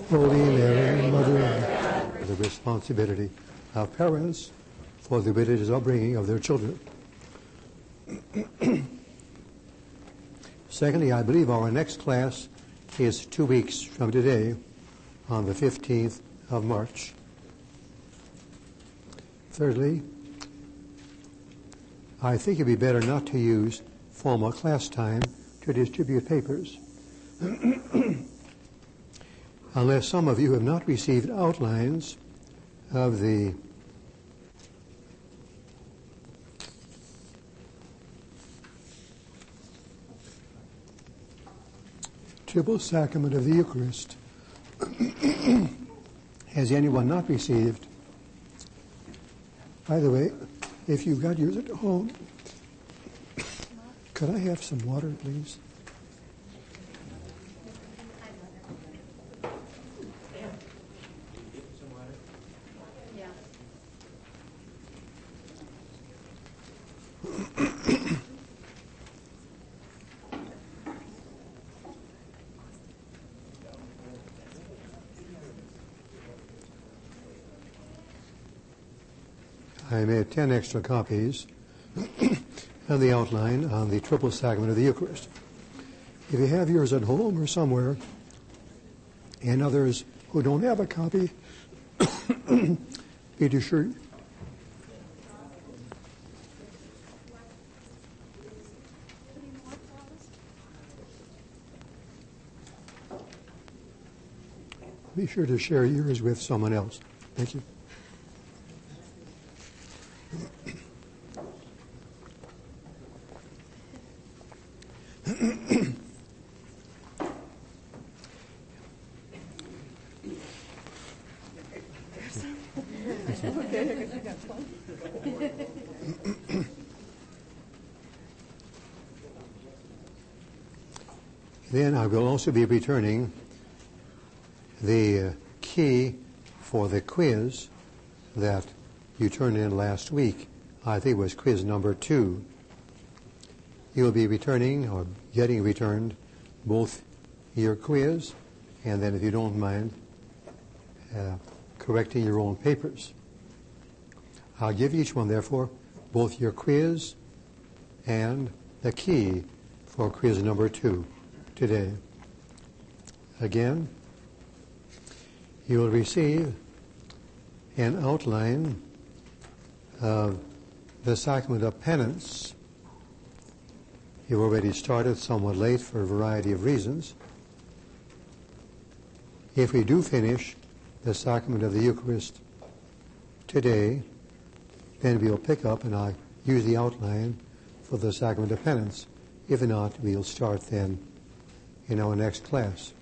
Holy Mary, Mother of God. The responsibility of parents for the religious upbringing of their children. Secondly, I believe our next class is 2 weeks from today, on the 15th of March. Thirdly, I think it would be better not to use formal class time to distribute papers. Unless some of you have not received outlines of the Triple Sacrament of the Eucharist. Has anyone not received? By the way, if you've got yours at home, could I have some water, please? I made 10 extra copies of the outline on the Triple Sacrament of the Eucharist. If you have yours at home or somewhere, and others who don't have a copy, be sure. Be sure to share yours with someone else. Thank you. Then I will also be returning the key for the quiz that you turned in last week. I think it was quiz number 2. You'll be returning or getting returned both your quiz and then, if you don't mind, correcting your own papers. I'll give each one, therefore, both your quiz and the key for quiz number 2 today. Again, you will receive an outline of the Sacrament of Penance. You've already started somewhat late for a variety of reasons. If we do finish the Sacrament of the Eucharist today, then we'll pick up and I'll use the outline for the Sacrament of Penance. If not, we'll start then in our next class.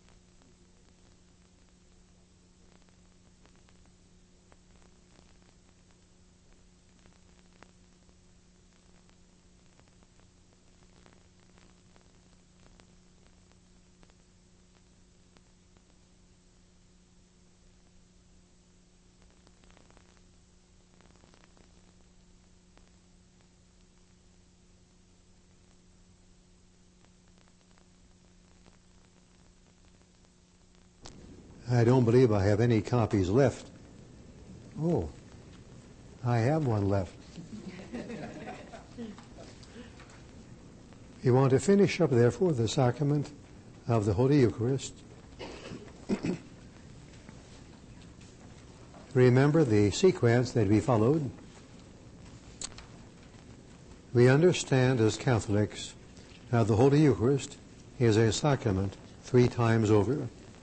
I don't believe I have any copies left. Oh, I have one left. You want to finish up, therefore, the sacrament of the Holy Eucharist. Remember the sequence that we followed. We understand as Catholics that the Holy Eucharist is a sacrament 3 times over.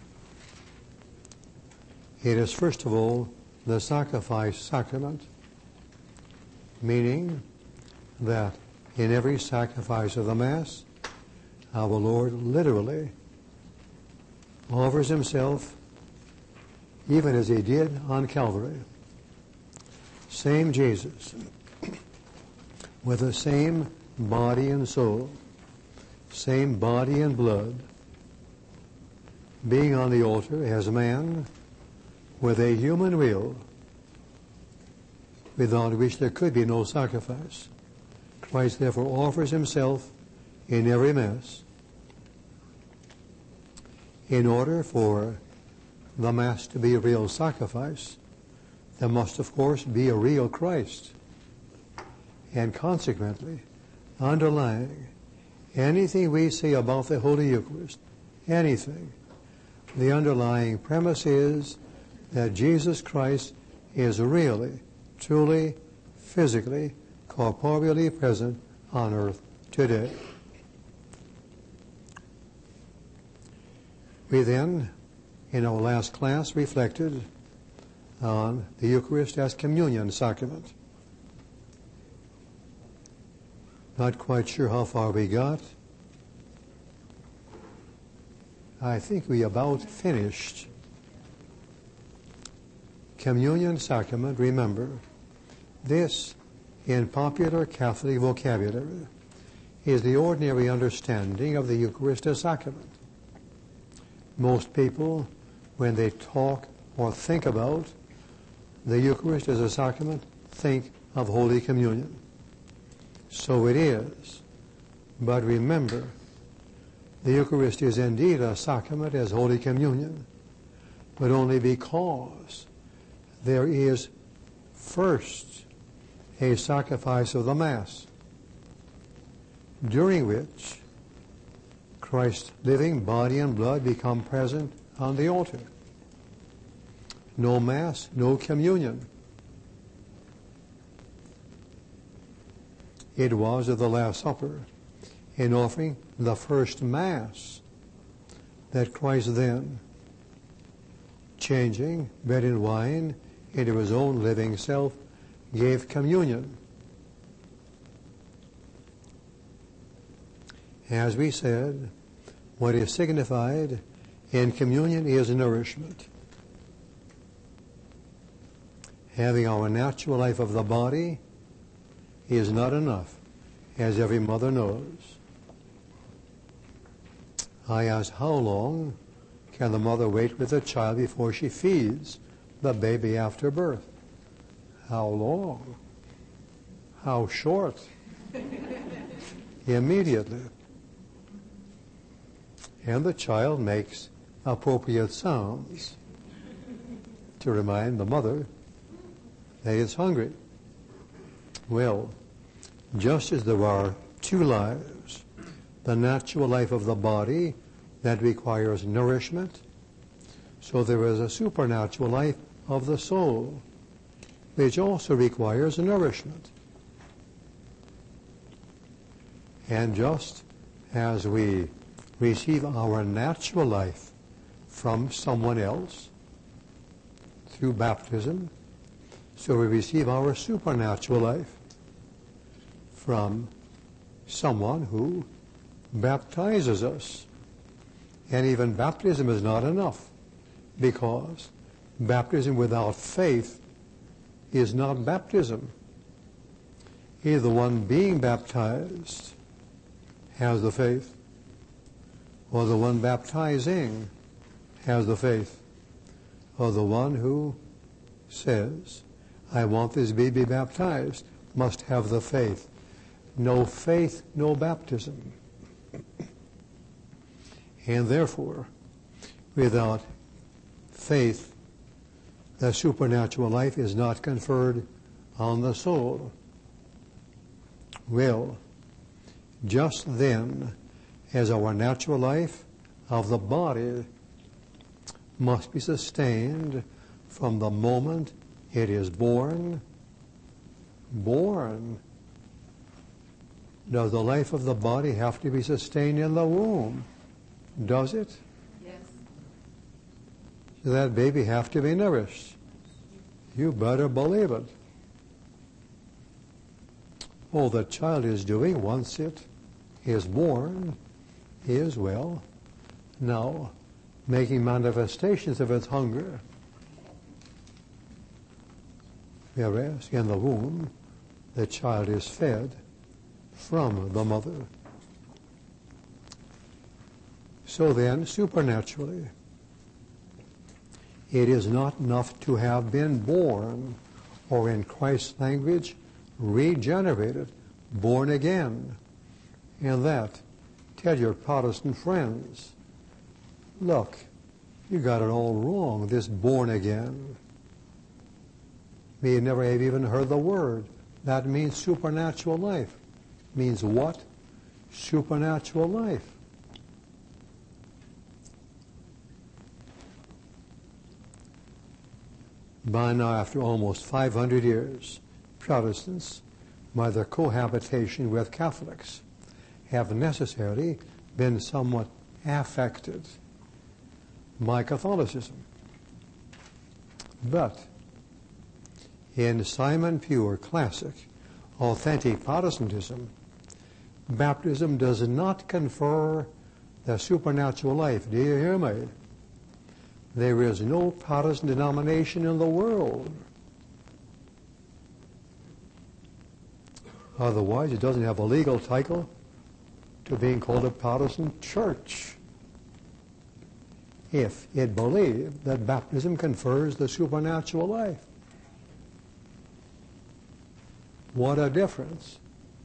It is, first of all, the sacrifice sacrament, meaning that in every sacrifice of the Mass, our Lord literally offers himself, even as he did on Calvary. Same Jesus, with the same body and soul, same body and blood, being on the altar as man, with a human will, without which there could be no sacrifice. Christ therefore offers himself in every Mass in order for the Mass to be a real sacrifice, there must, of course, be a real Christ. And consequently, underlying anything we say about the Holy Eucharist, anything, the underlying premise is that Jesus Christ is really, truly, physically, corporeally present on earth today. We then, in our last class, reflected on the Eucharist as communion sacrament. Not quite sure how far we got. I think we about finished. Communion sacrament, remember, this, in popular Catholic vocabulary, is the ordinary understanding of the Eucharist as sacrament. Most people, when they talk or think about the Eucharist as a sacrament, think of Holy Communion. So it is. But remember, the Eucharist is indeed a sacrament as Holy Communion, but only because there is first a sacrifice of the Mass, during which Christ's living body and blood become present on the altar. No Mass, no communion. It was at the Last Supper, in offering the first Mass, that Christ then, changing bread and wine into his own living self, gave communion. As we said, what is signified in communion is nourishment. Having our natural life of the body is not enough, as every mother knows. I ask, how long can the mother wait with the child before she feeds the baby after birth? How long? How short? Immediately. And the child makes appropriate sounds to remind the mother that it's hungry. Well, just as there are two lives, the natural life of the body that requires nourishment, so there is a supernatural life of the soul, which also requires nourishment. And just as we receive our natural life from someone else through baptism, so we receive our supernatural life from someone who baptizes us. And even baptism is not enough, because baptism without faith is not baptism. Either the one being baptized has the faith, or the one baptizing has the faith, or the one who says, I want this baby baptized, must have the faith. No faith, no baptism. And therefore, without faith, the supernatural life is not conferred on the soul. Well, just then, as our natural life of the body must be sustained from the moment it is born. Does the life of the body have to be sustained in the womb? Does it? Yes. Does that baby have to be nourished? You better believe it. All the child is doing once it is born is, well, now making manifestations of its hunger. Whereas in the womb, the child is fed from the mother. So then, supernaturally, it is not enough to have been born, or in Christ's language, regenerated, born again. And that, tell your Protestant friends, look, You got it all wrong, this born again. You never have even heard the word. That means supernatural life. Means what? Supernatural life. By now, after almost 500 years, Protestants, by their cohabitation with Catholics, have necessarily been somewhat affected by Catholicism. But in Simon Pure, classic, authentic Protestantism, baptism does not confer the supernatural life. Do you hear me? There is no Protestant denomination in the world. Otherwise, it doesn't have a legal title to being called a Protestant church. If it believed that baptism confers the supernatural life. What a difference.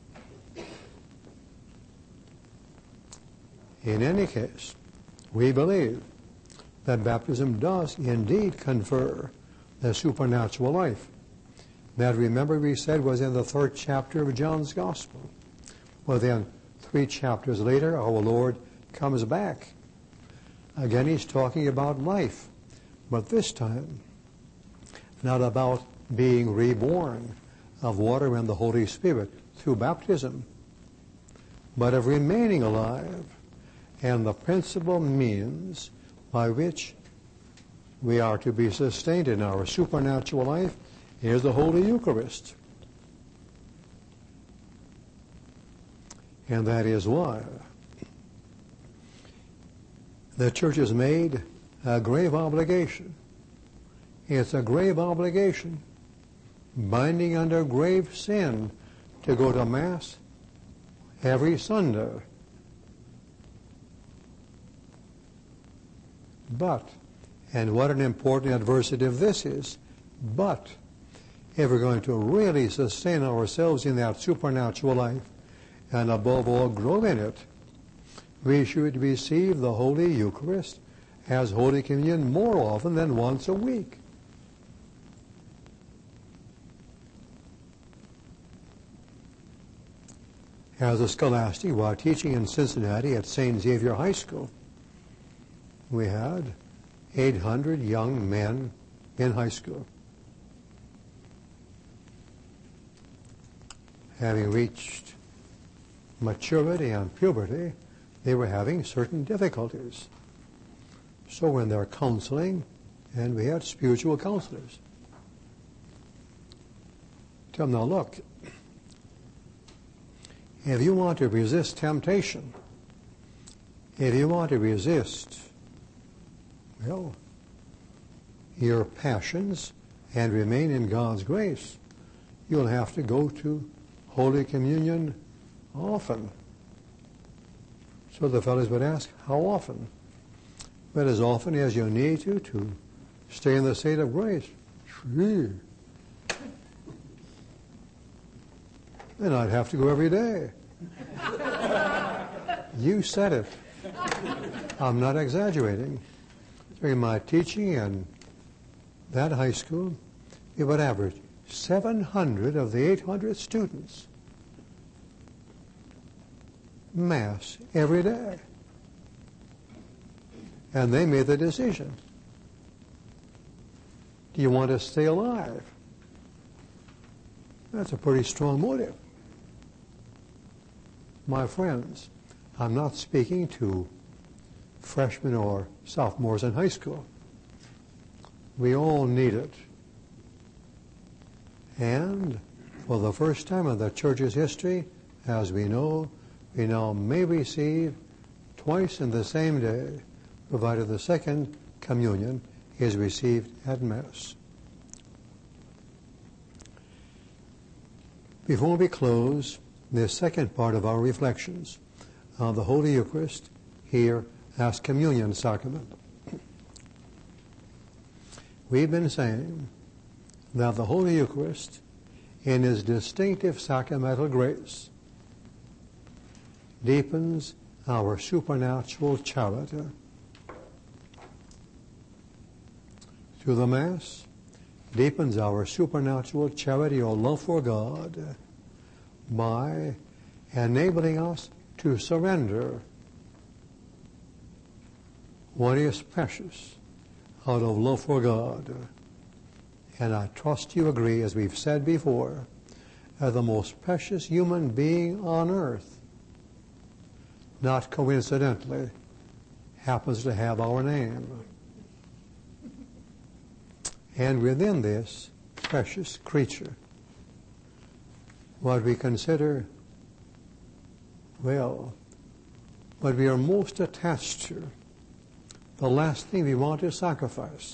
In any case, we believe that baptism does indeed confer the supernatural life. That, remember, we said was in the 3rd chapter of John's Gospel. Well, then, 3 chapters later, our Lord comes back. Again, he's talking about life, but this time, not about being reborn of water and the Holy Spirit through baptism, but of remaining alive, and the principal means by which we are to be sustained in our supernatural life is the Holy Eucharist. And that is why the church has made a grave obligation. It's a grave obligation, binding under grave sin, to go to Mass every Sunday. But, and what an important adversative this is, but if we're going to really sustain ourselves in that supernatural life, and above all grow in it, we should receive the Holy Eucharist as Holy Communion more often than once a week. As a scholastic, while teaching in Cincinnati at St. Xavier High School, we had 800 young men in high school. Having reached maturity and puberty, they were having certain difficulties. So in their counseling, and we had spiritual counselors, tell them, now look, if you want to resist temptation, if you want to resist, well, your passions and remain in God's grace, you'll have to go to Holy Communion often. So the fellows would ask, how often? But as often as you need to stay in the state of grace. Then I'd have to go every day. You said it. I'm not exaggerating. During my teaching in that high school, it would average 700 of the 800 students Mass every day. And they made the decision. Do you want to stay alive? That's a pretty strong motive. My friends, I'm not speaking to freshmen or sophomores in high school. We all need it. And for the first time in the church's history, as we now may receive twice in the same day, provided the second communion is received at Mass. Before we close this second part of our reflections on the Holy Eucharist here as communion sacrament, we've been saying that the Holy Eucharist, in his distinctive sacramental grace, deepens our supernatural charity. through the Mass deepens our supernatural charity or love for God by enabling us to surrender what is precious out of love for God. And I trust you agree, as we've said before, that the most precious human being on earth, not coincidentally, happens to have our name. And within this precious creature, what we consider, well, what we are most attached to, the last thing we want to sacrifice.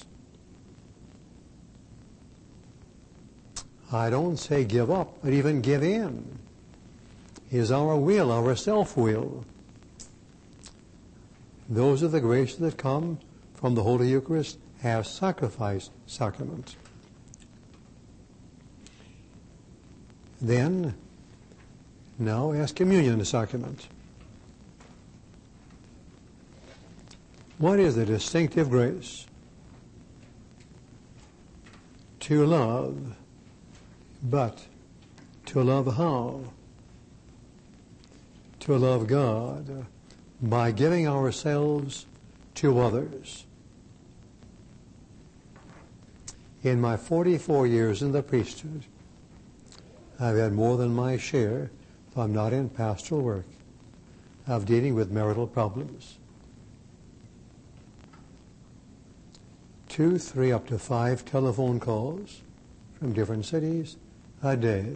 I don't say give up, but even give in, is our will, our self-will. Those are the graces that come from the Holy Eucharist as sacrifice sacrament. Then, now as communion sacrament. What is the distinctive grace? To love, but to love how? To love God by giving ourselves to others. In my 44 years in the priesthood, I've had more than my share, if I'm not in pastoral work, of dealing with marital problems. 2, 3, up to 5 telephone calls from different cities a day.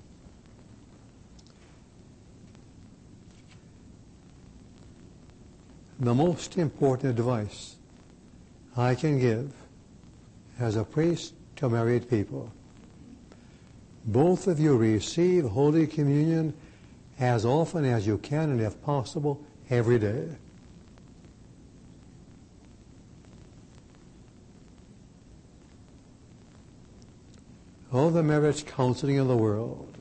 The most important advice I can give as a priest to married people: both of you receive Holy Communion as often as you can, and if possible, every day. All the marriage counseling in the world,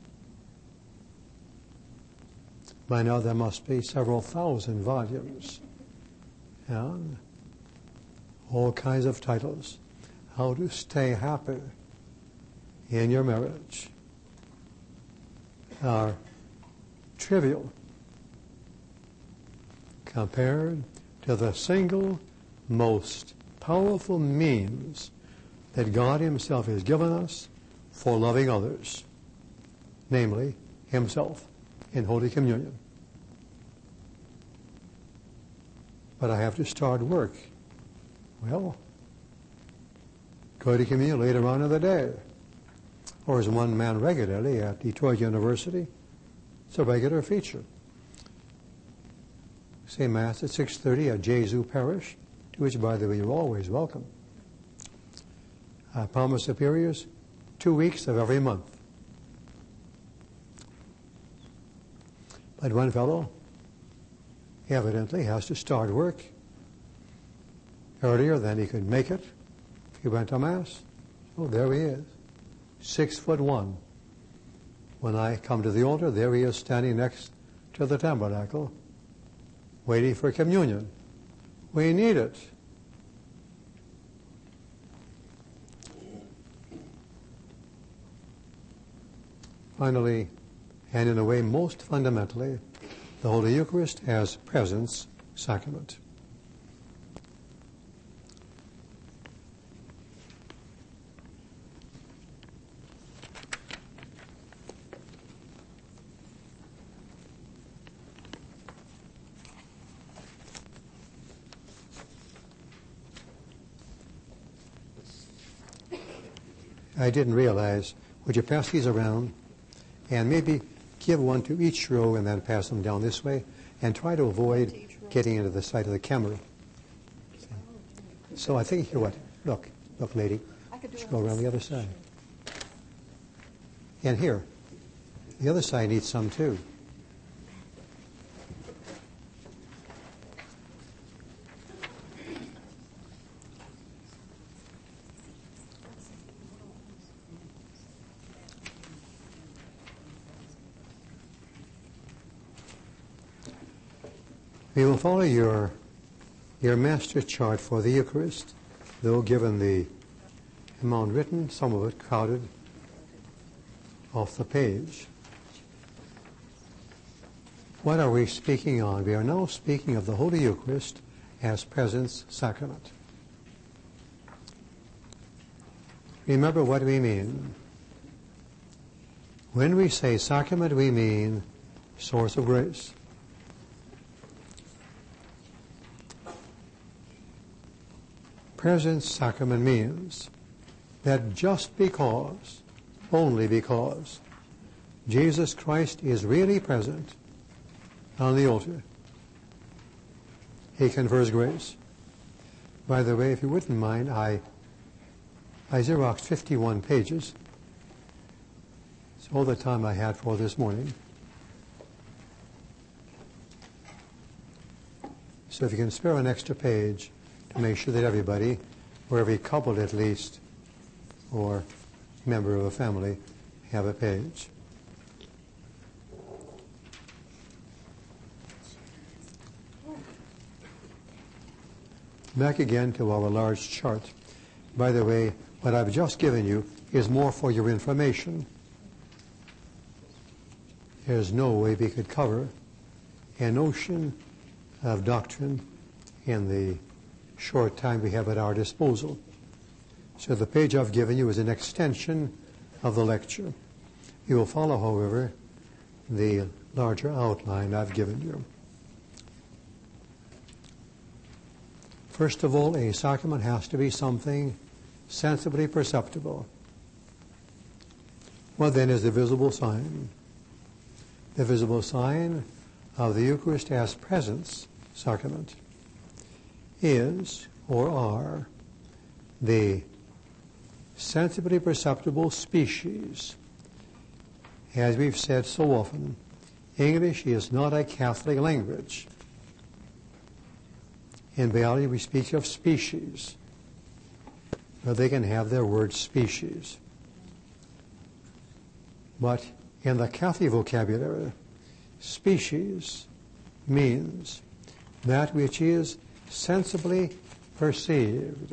by now there must be several thousand volumes, and all kinds of titles. How to stay happy in your marriage are trivial compared to the single most powerful means that God Himself has given us for loving others, namely Himself in Holy Communion. But I have to start work. Well, go to communion later on in the day. Or as one man regularly at Detroit University, it's a regular feature. Say Mass at 6:30 at Jesu Parish, to which, by the way, you're always welcome. Palma Superiors, 2 weeks of every month. But one fellow evidently has to start work earlier than he could make it if he went to Mass. Oh, there he is, 6'1". When I come to the altar, there he is standing next to the tabernacle, waiting for communion. We need it. Finally, and in a way most fundamentally, the Holy Eucharist as presence sacrament. I didn't realize, would you pass these around? And maybe give one to each row and then pass them down this way, and try to avoid getting into the side of the camera. So I think, here, what? Look, lady. Just go around the other side. And here, the other side needs some too. We will follow your master chart for the Eucharist though given the amount written, some of it crowded off the page. What are we speaking on? We are now speaking of the Holy Eucharist as presence sacrament. Remember what we mean. When we say sacrament, we mean source of grace. Presence sacrament means that just because, only because, Jesus Christ is really present on the altar, he confers grace. By the way, if you wouldn't mind, I Xeroxed 51 pages. It's all the time I had for this morning. So if you can spare an extra page to make sure that everybody, or every couple at least, or member of a family, have a page. Back again to our large chart. By the way, what I've just given you is more for your information. There's no way we could cover an ocean of doctrine in the short time we have at our disposal. So the page I've given you is an extension of the lecture. You will follow, however, the larger outline I've given you. First of all, a sacrament has to be something sensibly perceptible. What then is the visible sign? The visible sign of the Eucharist as presence sacrament is, or are, the sensibly perceptible species. As we've said so often, English is not a Catholic language. In biology, we speak of species, but they can have their word species. But in the Catholic vocabulary, species means that which is sensibly perceived.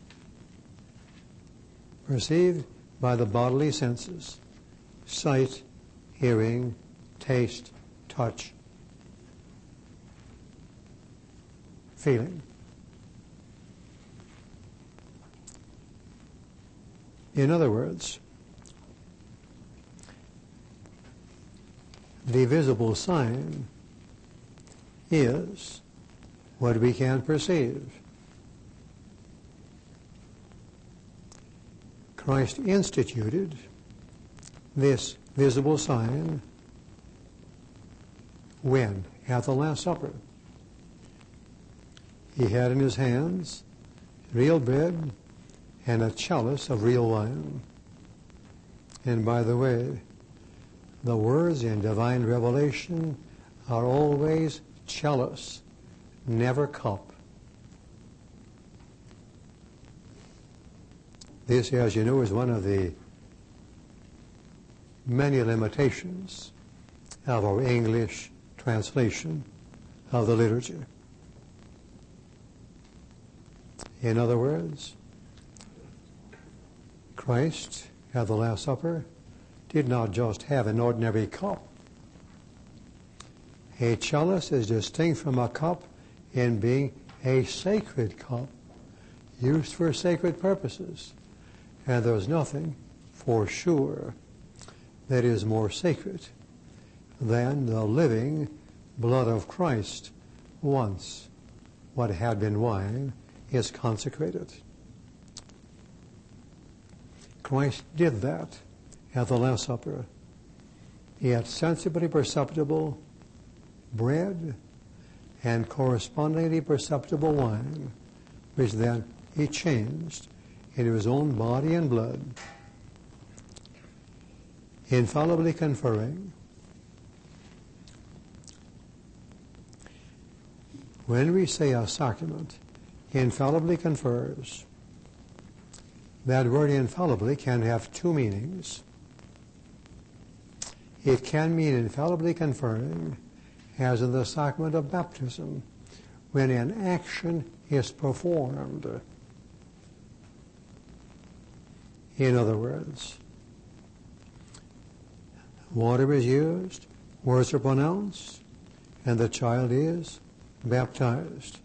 Perceived by the bodily senses: sight, hearing, taste, touch, feeling. In other words, the visible sign is what we can perceive. Christ instituted this visible sign when? At the Last Supper. He had in his hands real bread and a chalice of real wine. And by the way, the words in divine revelation are always chalice, never cup. This, as you know, is one of the many limitations of our English translation of the liturgy. In other words, Christ at the Last Supper did not just have an ordinary cup. A chalice is distinct from a cup in being a sacred cup, used for sacred purposes. And there's nothing, for sure, that is more sacred than the living blood of Christ once what had been wine is consecrated. Christ did that at the Last Supper. He had sensibly perceptible bread and correspondingly perceptible wine, which then he changed into his own body and blood, infallibly conferring. When we say a sacrament infallibly confers, that word infallibly can have two meanings. It can mean infallibly conferring, as in the sacrament of baptism, when an action is performed. In other words, water is used, words are pronounced, and the child is baptized.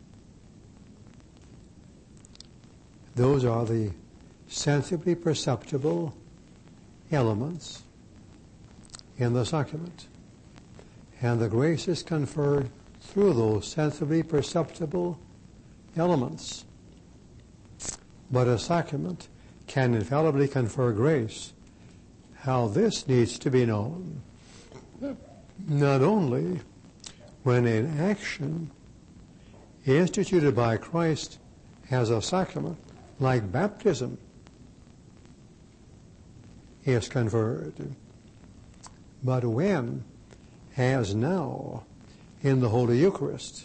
Those are the sensibly perceptible elements in the sacrament. And the grace is conferred through those sensibly perceptible elements. But a sacrament can infallibly confer grace. How this needs to be known, not only when an action instituted by Christ as a sacrament, like baptism, is conferred, but when, as now, in the Holy Eucharist,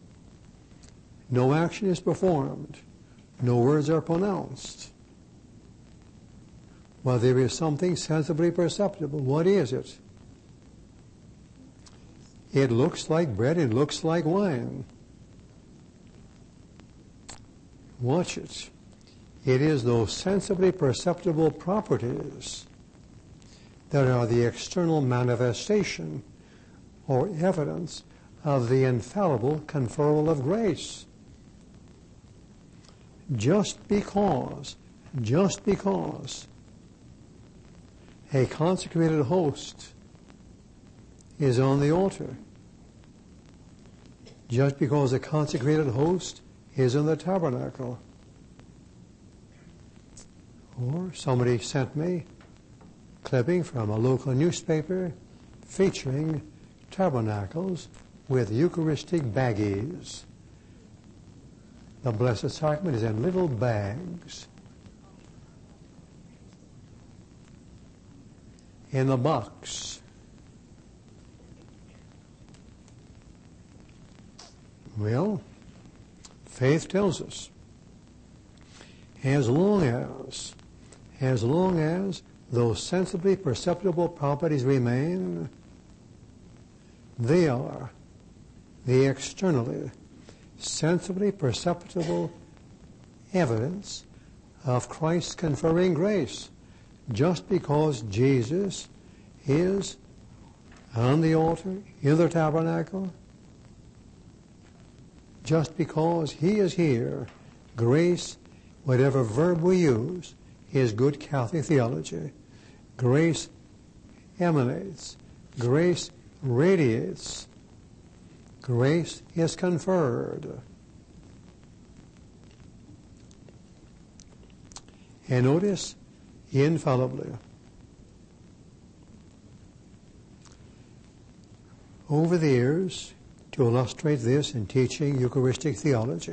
no action is performed, no words are pronounced, well, there is something sensibly perceptible. What is it? It looks like bread, it looks like wine. Watch it. It is those sensibly perceptible properties that are the external manifestation or evidence of the infallible conferral of grace. Just because a consecrated host is on the altar, just because a consecrated host is in the tabernacle, or somebody sent me a clipping from a local newspaper featuring tabernacles with Eucharistic baggies. The Blessed Sacrament is in little bags in a box. Well, faith tells us as long as those sensibly perceptible properties remain, they are the externally sensibly perceptible evidence of Christ conferring grace. Just because Jesus is on the altar, in the tabernacle, just because he is here, grace, whatever verb we use, is good Catholic theology. Grace emanates. Grace radiates. Grace is conferred. And notice, infallibly. Over the years, to illustrate this in teaching Eucharistic theology,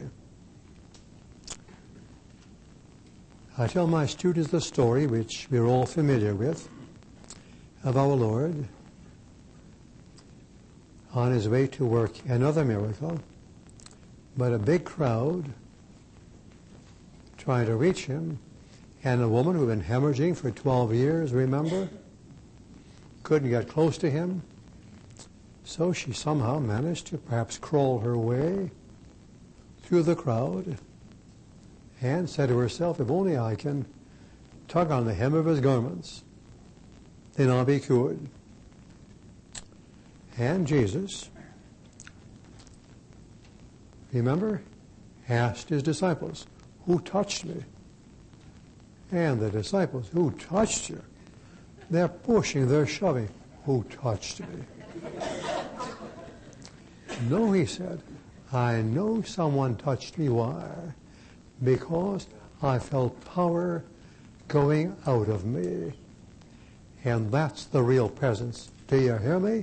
I tell my students the story, which we're all familiar with, of our Lord on his way to work another miracle, but a big crowd trying to reach him, and a woman who had been hemorrhaging for 12 years, remember, couldn't get close to him, so she somehow managed to perhaps crawl her way through the crowd and said to herself, if only I can tug on the hem of his garments, then I'll be cured. And Jesus, remember, asked his disciples, who touched me? And the disciples, who touched you? They're pushing, they're shoving. Who touched me? No, he said, I know someone touched me. Why? Because I felt power going out of me. And that's the real presence. Do you hear me?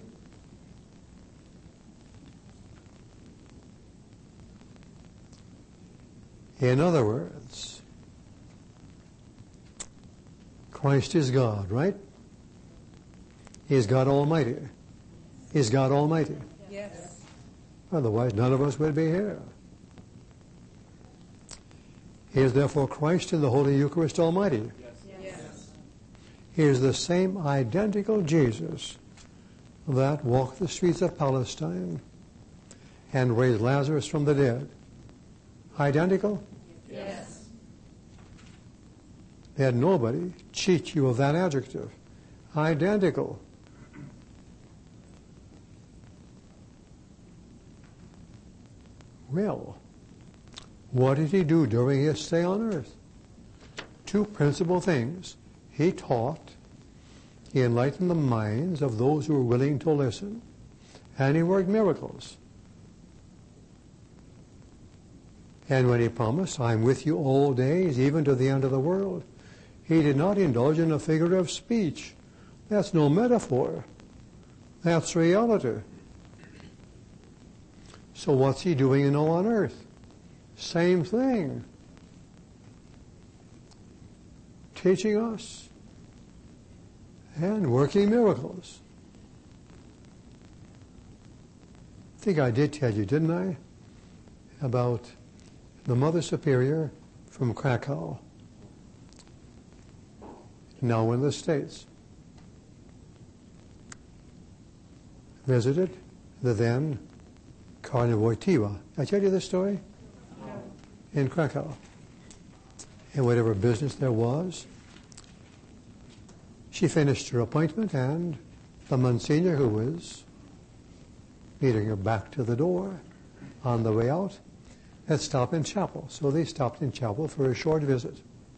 In other words, Christ is God, right? He's God Almighty. He's God Almighty. Yes. Otherwise, none of us would be here. He is therefore Christ in the Holy Eucharist Almighty. Yes. He is the same identical Jesus that walked the streets of Palestine and raised Lazarus from the dead. Identical? Yes. Let nobody cheat you of that adjective. Identical. Well, what did he do during his stay on earth? Two principal things. He taught, he enlightened the minds of those who were willing to listen, and he worked miracles. And when he promised, I'm with you all days, even to the end of the world, he did not indulge in a figure of speech. That's no metaphor. That's reality. So what's he doing on earth? Same thing. Teaching us and working miracles. I think I did tell you, didn't I, about the Mother Superior from Krakow, now in the States, visited the then Cardinal Wojtyła. I tell you this story? No. In Krakow. And whatever business there was, she finished her appointment, and the Monsignor, who was leading her back to the door on the way out, had stopped in chapel. So they stopped in chapel for a short visit.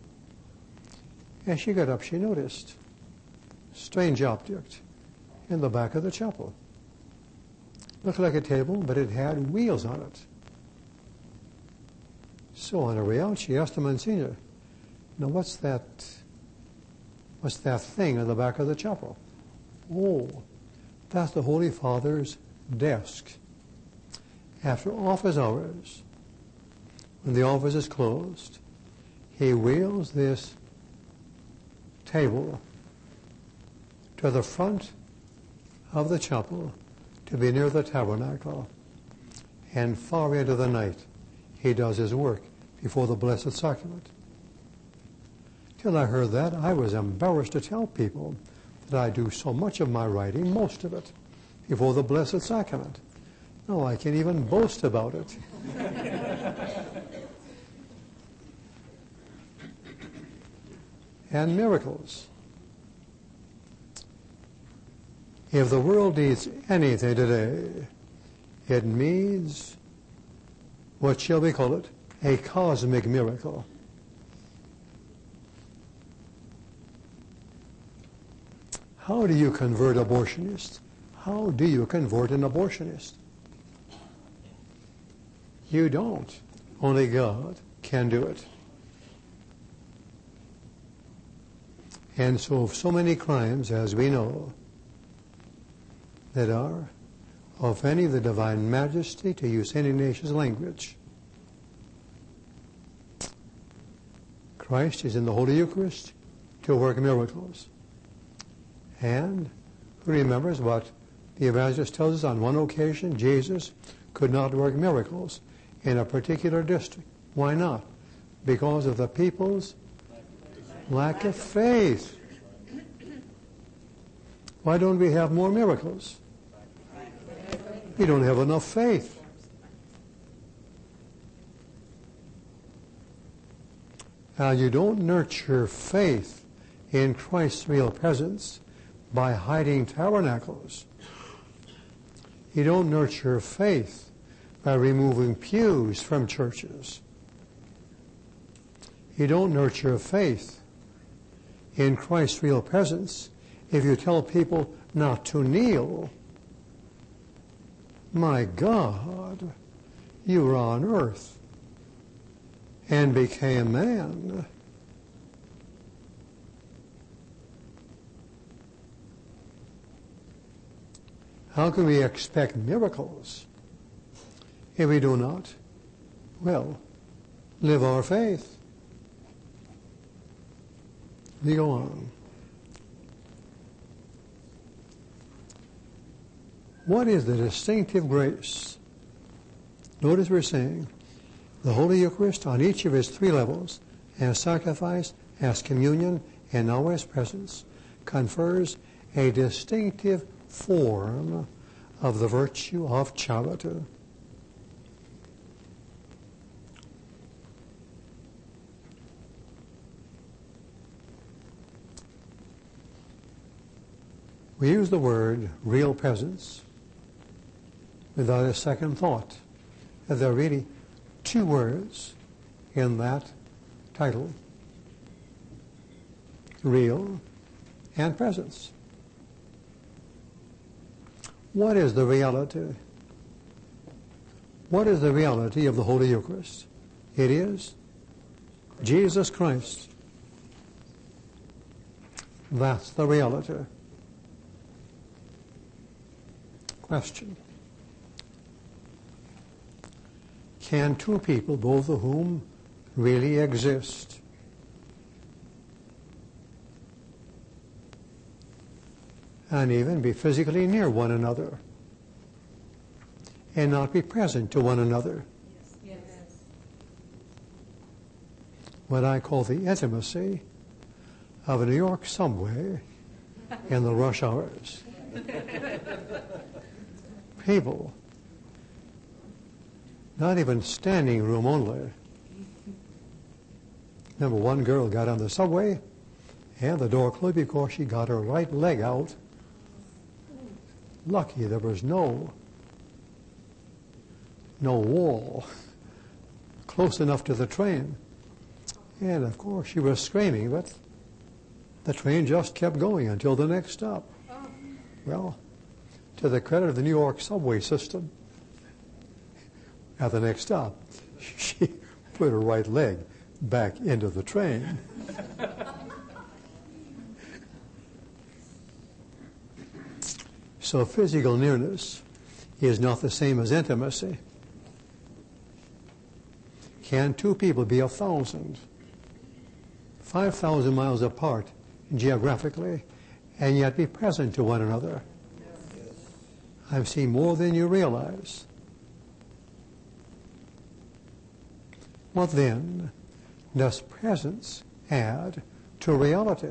As she got up, she noticed a strange object in the back of the chapel. Looked like a table, but it had wheels on it. So on her way out, she asked the Monsignor, now what's that thing in the back of the chapel? Oh, that's the Holy Father's desk. After office hours, when the office is closed, he wheels this table to the front of the chapel to be near the tabernacle, and far into the night he does his work before the Blessed Sacrament. Till I heard that, I was embarrassed to tell people that I do so much of my writing, most of it, before the Blessed Sacrament. No, I can't even boast about it. And miracles. If the world needs anything today, it needs, what shall we call it? A cosmic miracle. How do you convert abortionists? How do you convert an abortionist? You don't. Only God can do it. And so many crimes, as we know, that are offending the divine majesty, to use St. Ignatius' language. Christ is in the Holy Eucharist to work miracles. And who remembers what the evangelist tells us? On one occasion, Jesus could not work miracles in a particular district. Why not? Because of the people's lack of faith. Why don't we have more miracles? We don't have enough faith. Now, you don't nurture faith in Christ's real presence by hiding tabernacles. You don't nurture faith by removing pews from churches. You don't nurture faith in Christ's real presence if you tell people not to kneel. My God, you were on earth and became man. How can we expect miracles if we do not, well, live our faith? We go on. What is the distinctive grace? Notice we're saying the Holy Eucharist on each of its three levels, as sacrifice, as communion, and now as presence, confers a distinctive form of the virtue of charity. We use the word real presence without a second thought that there are really two words in that title: real and presence. What is the reality? What is the reality of the Holy Eucharist? It is Jesus Christ. That's the reality. Question: can two people, both of whom really exist, and even be physically near one another, and not be present to one another? Yes. What I call the intimacy of a New York subway in the rush hours. People, not even standing room only. Remember, one girl got on the subway and the door closed because she got her right leg out. Lucky there was no wall close enough to the train. And of course she was screaming, but the train just kept going until the next stop. Well, to the credit of the New York subway system, at the next stop, she put her right leg back into the train. So physical nearness is not the same as intimacy. Can two people be 1,000, 5,000 miles apart geographically, and yet be present to one another? I've seen more than you realize. What then does presence add to reality?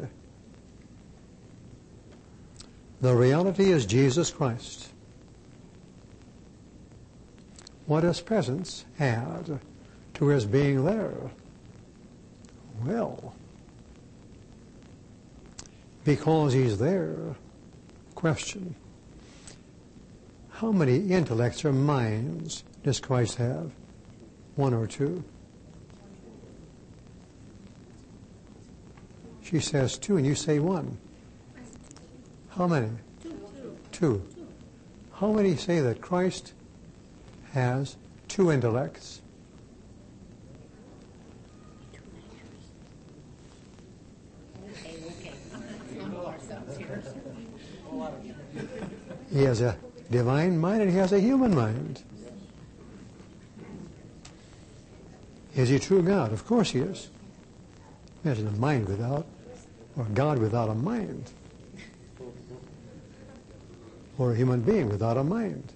The reality is Jesus Christ. What does presence add to his being there? Well, because he's there. Question: how many intellects or minds does Christ have? One or two? She says two, and you say one. How many? Two. How many say that Christ has two intellects? He has a divine mind and he has a human mind. Is he true God? Of course he is. Imagine a mind without, or God without a mind. Or a human being without a mind.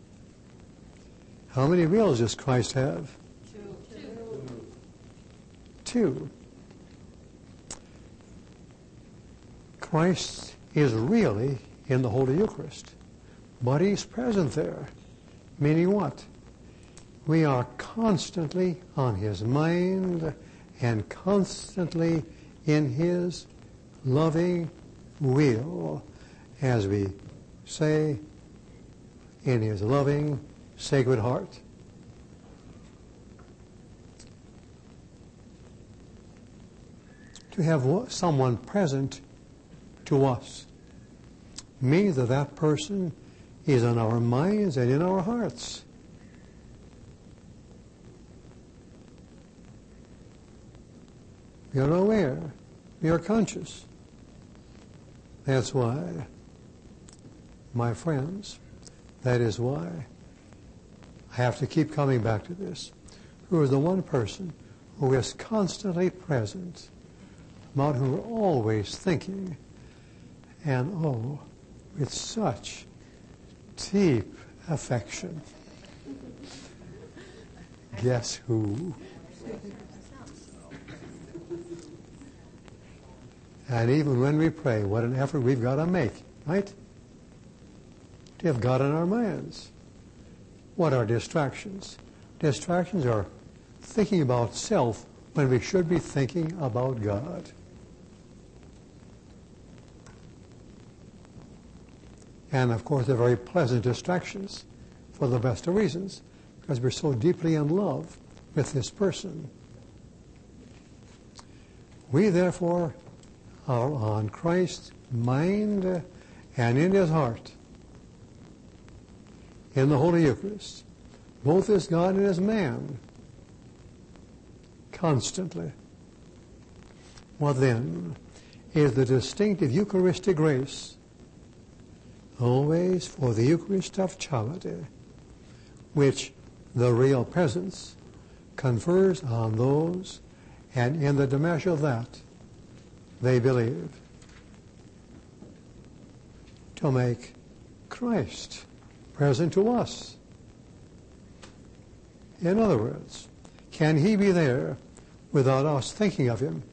How many wills does Christ have? Two. Christ is really in the Holy Eucharist, but he's present there. Meaning what? We are constantly on his mind and constantly in his loving will, as we say, in his loving sacred heart. To have someone present to us means that that person is in our minds and in our hearts. We are aware. We are conscious. That's why, my friends, that is why I have to keep coming back to this. Who is the one person who is constantly present, about whom we're always thinking, and with such deep affection. Guess who? And even when we pray, what an effort we've got to make, right? To have God in our minds. What are distractions? Distractions are thinking about self when we should be thinking about God. And, of course, they're very pleasant distractions for the best of reasons, because we're so deeply in love with this person. We, therefore, are on Christ's mind and in his heart in the Holy Eucharist, both as God and as man, constantly. What then is the distinctive Eucharistic grace, always for the Eucharist of charity, which the real presence confers on those, and in the measure of that they believe, to make Christ present to us. In other words, can he be there without us thinking of him?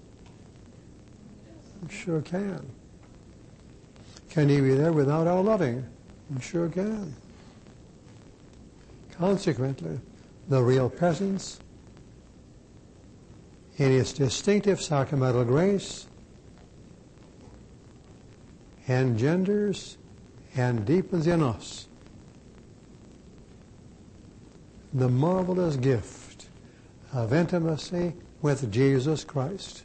We sure can. Can he be there without our loving? We sure can. Consequently, the real presence in its distinctive sacramental grace engenders and deepens in us the marvelous gift of intimacy with Jesus Christ.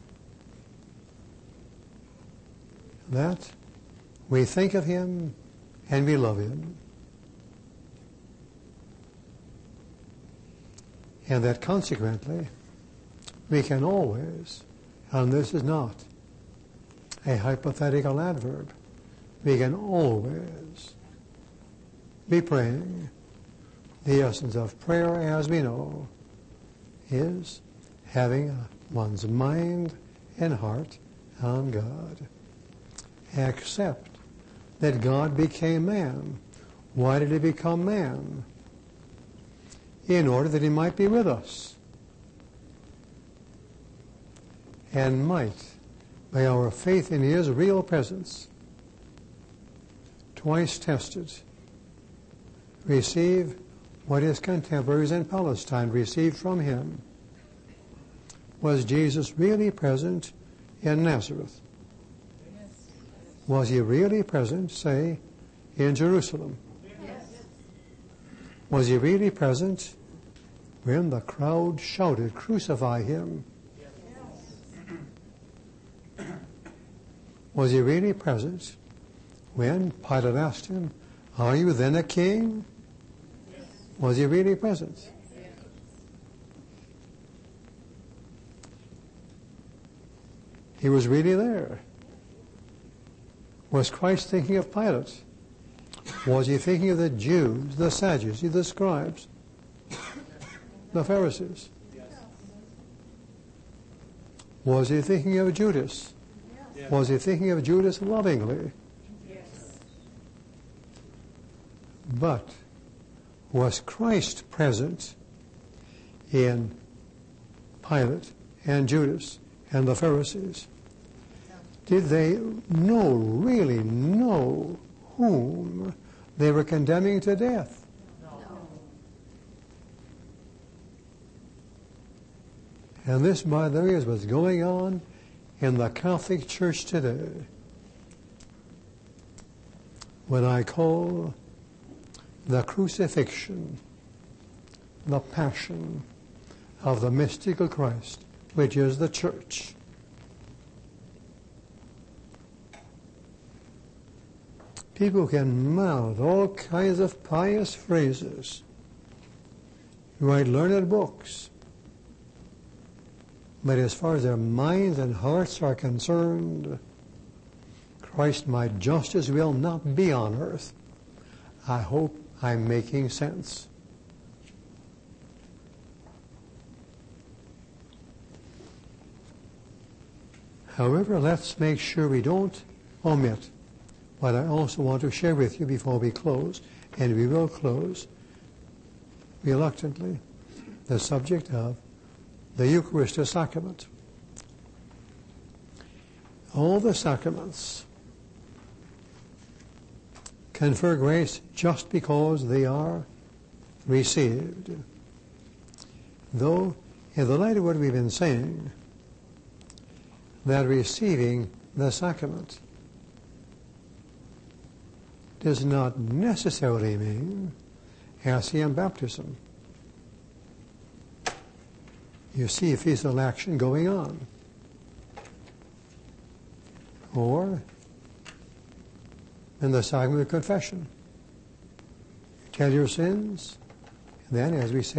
That we think of him and we love him. And that consequently we can always, and this is not a hypothetical adverb, we can always be praying. The essence of prayer, as we know, is having one's mind and heart on God. Except that God became man. Why did he become man? In order that he might be with us and might, by our faith in his real presence, twice tested, receive what his contemporaries in Palestine received from him. Was Jesus really present in Nazareth? Was he really present, say, in Jerusalem? Yes. Was he really present when the crowd shouted, "Crucify him"? Yes. Was he really present when Pilate asked him, "Are you then a king?" Yes. Was he really present? Yes. He was really there. Was Christ thinking of Pilate? Was he thinking of the Jews, the Sadducees, the scribes, the Pharisees? Was he thinking of Judas? Was he thinking of Judas lovingly? But was Christ present in Pilate and Judas and the Pharisees? Did they really know whom they were condemning to death? No. And this, by the way, is what's going on in the Catholic Church today. What I call the crucifixion, the passion of the mystical Christ, which is the Church. People can mouth all kinds of pious phrases, write learned books, but as far as their minds and hearts are concerned, Christ might just as well not be on earth. I hope I'm making sense. However, let's make sure we don't omit what I also want to share with you before we close, and we will close reluctantly, the subject of the Eucharistic sacrament. All the sacraments confer grace just because they are received. Though, in the light of what we've been saying, that receiving the sacrament does not necessarily mean SEM baptism. You see physical action going on. Or in the sacrament of confession. You tell your sins, and then, as we say,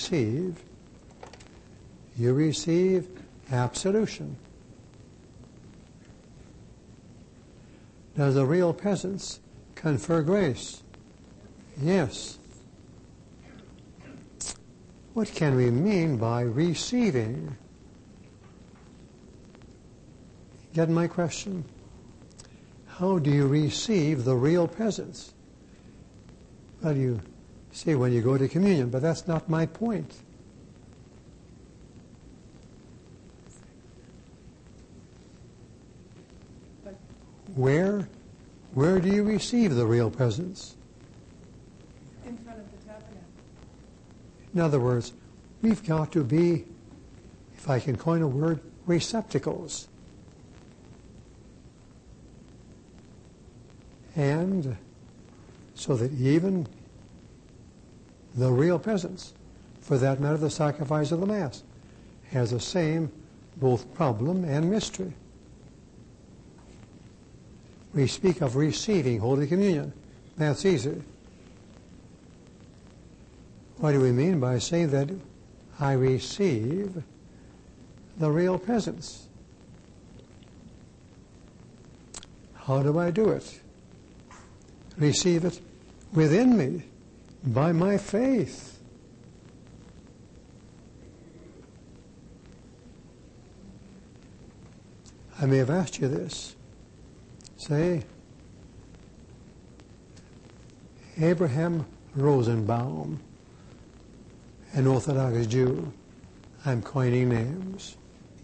you receive absolution. Does the real presence confer grace? Yes. What can we mean by receiving? Get my question? How do you receive the real presence? Well, you see when you go to communion, but that's not my point. Where do you receive the real presence? In front of the tabernacle. In other words, we've got to be, if I can coin a word, receptacles. And so that even the real presence, for that matter, the sacrifice of the Mass, has the same both problem and mystery. We speak of receiving Holy Communion. That's easy. What do we mean by saying that I receive the real presence? How do I do it? Receive it within me by my faith. I may have asked you this. Say, Abraham Rosenbaum, an Orthodox Jew, I'm coining names,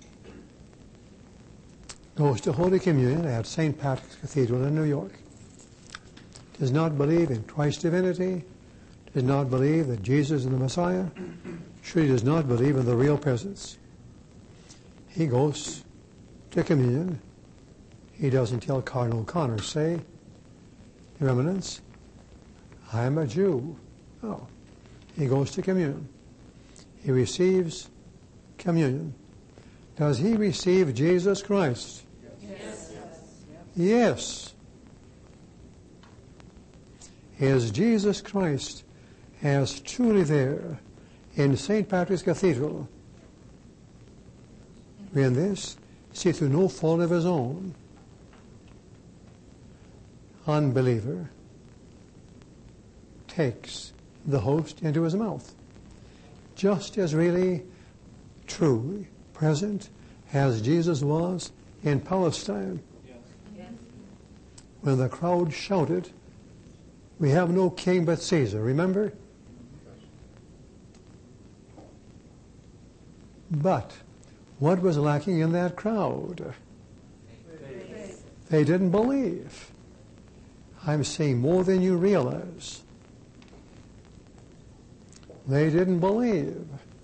goes to Holy Communion at St. Patrick's Cathedral in New York, does not believe in Christ's divinity, does not believe that Jesus is the Messiah, surely does not believe in the real presence. He goes to communion. He doesn't tell Cardinal O'Connor, say, Your Eminence, I am a Jew. No. He goes to communion. He receives communion. Does he receive Jesus Christ? Yes. Yes. Is Jesus Christ as truly there in St. Patrick's Cathedral? In this, see through no fault of his own, unbeliever takes the host into his mouth, just as really, truly present as Jesus was in Palestine. Yes. When the crowd shouted, "We have no king but Caesar," remember? But what was lacking in that crowd? Faith. They didn't believe. I'm saying more than you realize. They didn't believe.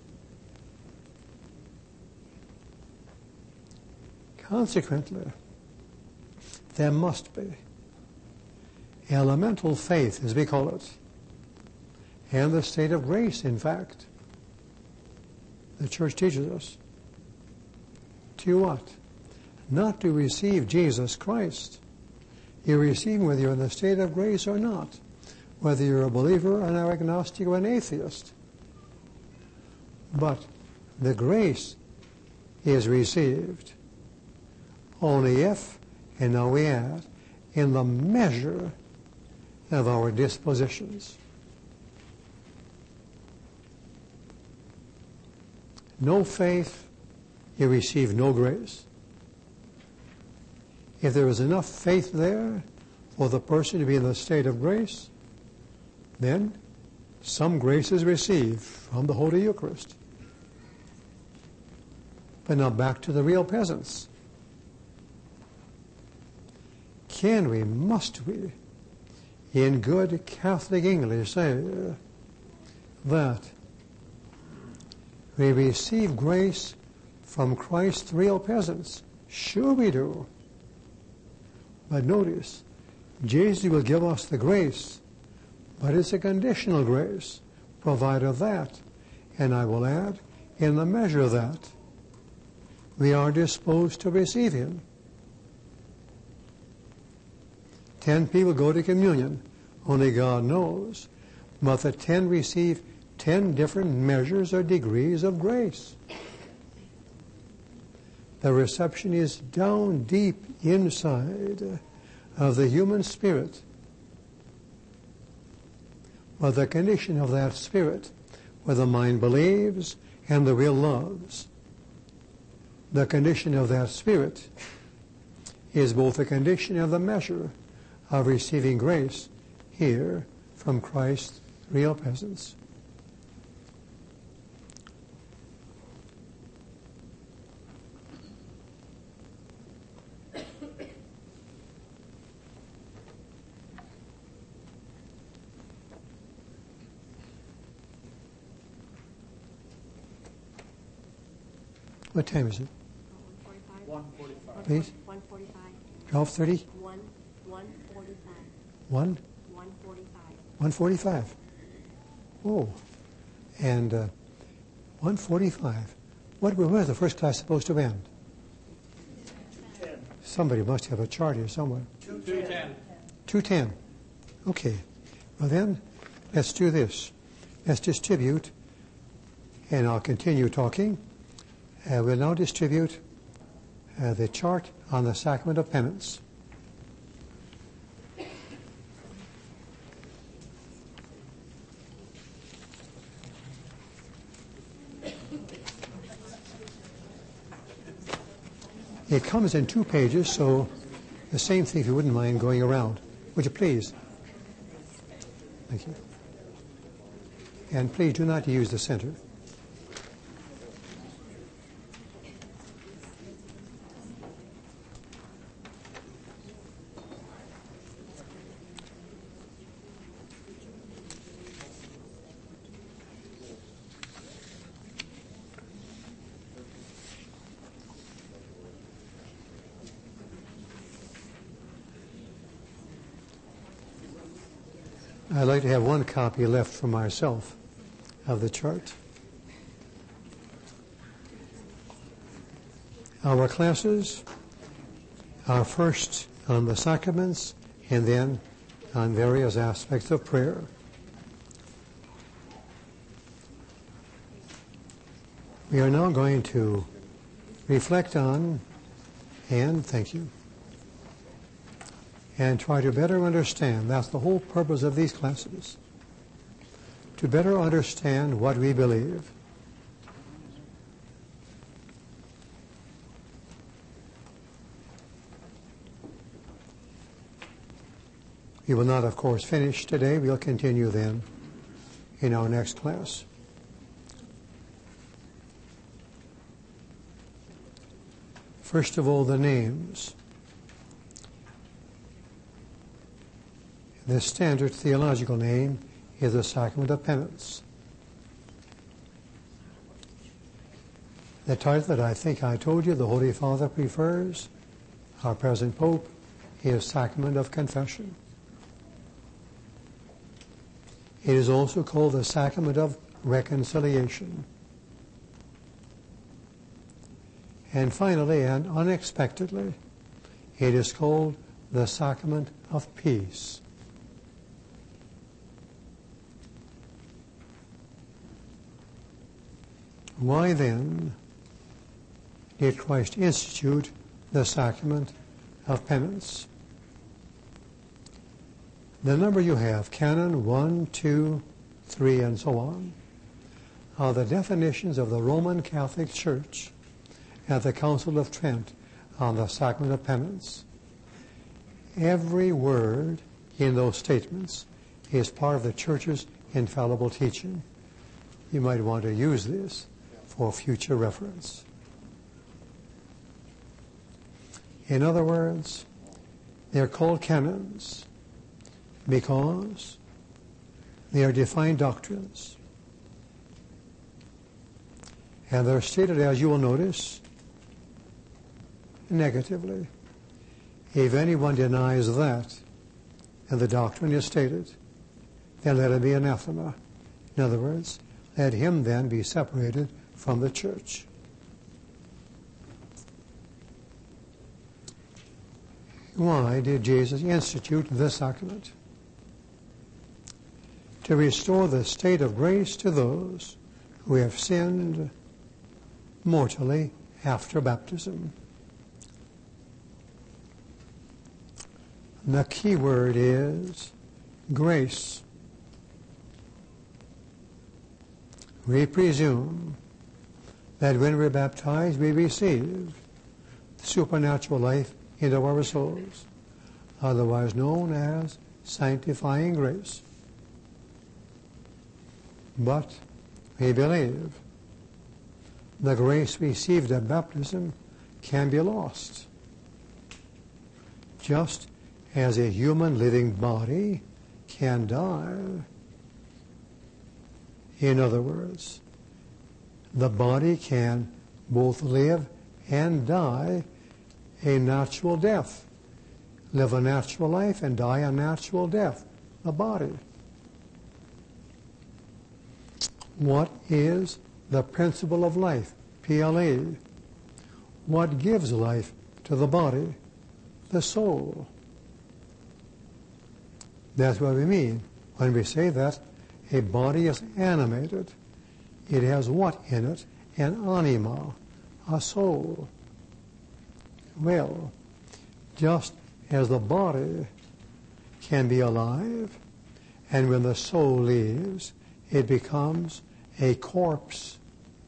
Consequently, there must be elemental faith, as we call it, and the state of grace, in fact. The Church teaches us to what? Not to receive Jesus Christ. You receive him whether you're in the state of grace or not, whether you're a believer, an agnostic, or an atheist. But the grace is received only if, and now we add, in the measure of our dispositions. No faith, you receive no grace. If there is enough faith there for the person to be in the state of grace, then some grace is received from the Holy Eucharist. But now back to the real presence. Can we, must we, in good Catholic English say that we receive grace from Christ's real presence? Sure we do. But notice, Jesus will give us the grace, but it's a conditional grace, provided that, and I will add, in the measure of that, we are disposed to receive him. 10 people go to communion, only God knows, but the 10 receive 10 different measures or degrees of grace. The reception is down deep inside of the human spirit. But the condition of that spirit, where the mind believes and the will loves, the condition of that spirit is both the condition and the measure of receiving grace here from Christ's real presence. What time is it? 1:45. Please? 1:45. 12:30? 1:45. 1? 1:45. 1:45. Oh. And 1:45. Where's the first class supposed to end? 2:10. Somebody must have a chart here somewhere. 2:10. 2:10. Okay. Well then, let's do this. Let's distribute, and I'll continue talking. We'll now distribute the chart on the sacrament of penance. It comes in 2 pages, so the same thing, if you wouldn't mind going around. Would you please? Thank you. And please do not use the center. I'd like to have one copy left for myself of the chart. Our classes are first on the sacraments and then on various aspects of prayer. We are now going to reflect on, and thank you, and try to better understand. That's the whole purpose of these classes, to better understand what we believe. We will not, of course, finish today. We'll continue then in our next class. First of all, the names. The standard theological name is the Sacrament of Penance. The title that I think I told you the Holy Father prefers, our present Pope, is Sacrament of Confession. It is also called the Sacrament of Reconciliation. And finally, and unexpectedly, it is called the Sacrament of Peace. Why then did Christ institute the sacrament of penance? The number you have, Canon 1, 2, 3, and so on, are the definitions of the Roman Catholic Church at the Council of Trent on the sacrament of penance. Every word in those statements is part of the Church's infallible teaching. You might want to use this for future reference. In other words, they're called canons because they are defined doctrines. And they're stated, as you will notice, negatively. If anyone denies that, and the doctrine is stated, then let him be anathema. In other words, let him then be separated from the church. Why did Jesus institute this sacrament? To restore the state of grace to those who have sinned mortally after baptism. The key word is grace. We presume that when we're baptized, we receive supernatural life into our souls, otherwise known as sanctifying grace. But we believe the grace received at baptism can be lost, just as a human living body can die. In other words, the body can both live and die a natural death. Live a natural life and die a natural death. The body. What is the principle of life? PLE. What gives life to the body? The soul. That's what we mean when we say that a body is animated. It has what in it? An anima, a soul. Well, just as the body can be alive, and when the soul leaves, it becomes a corpse.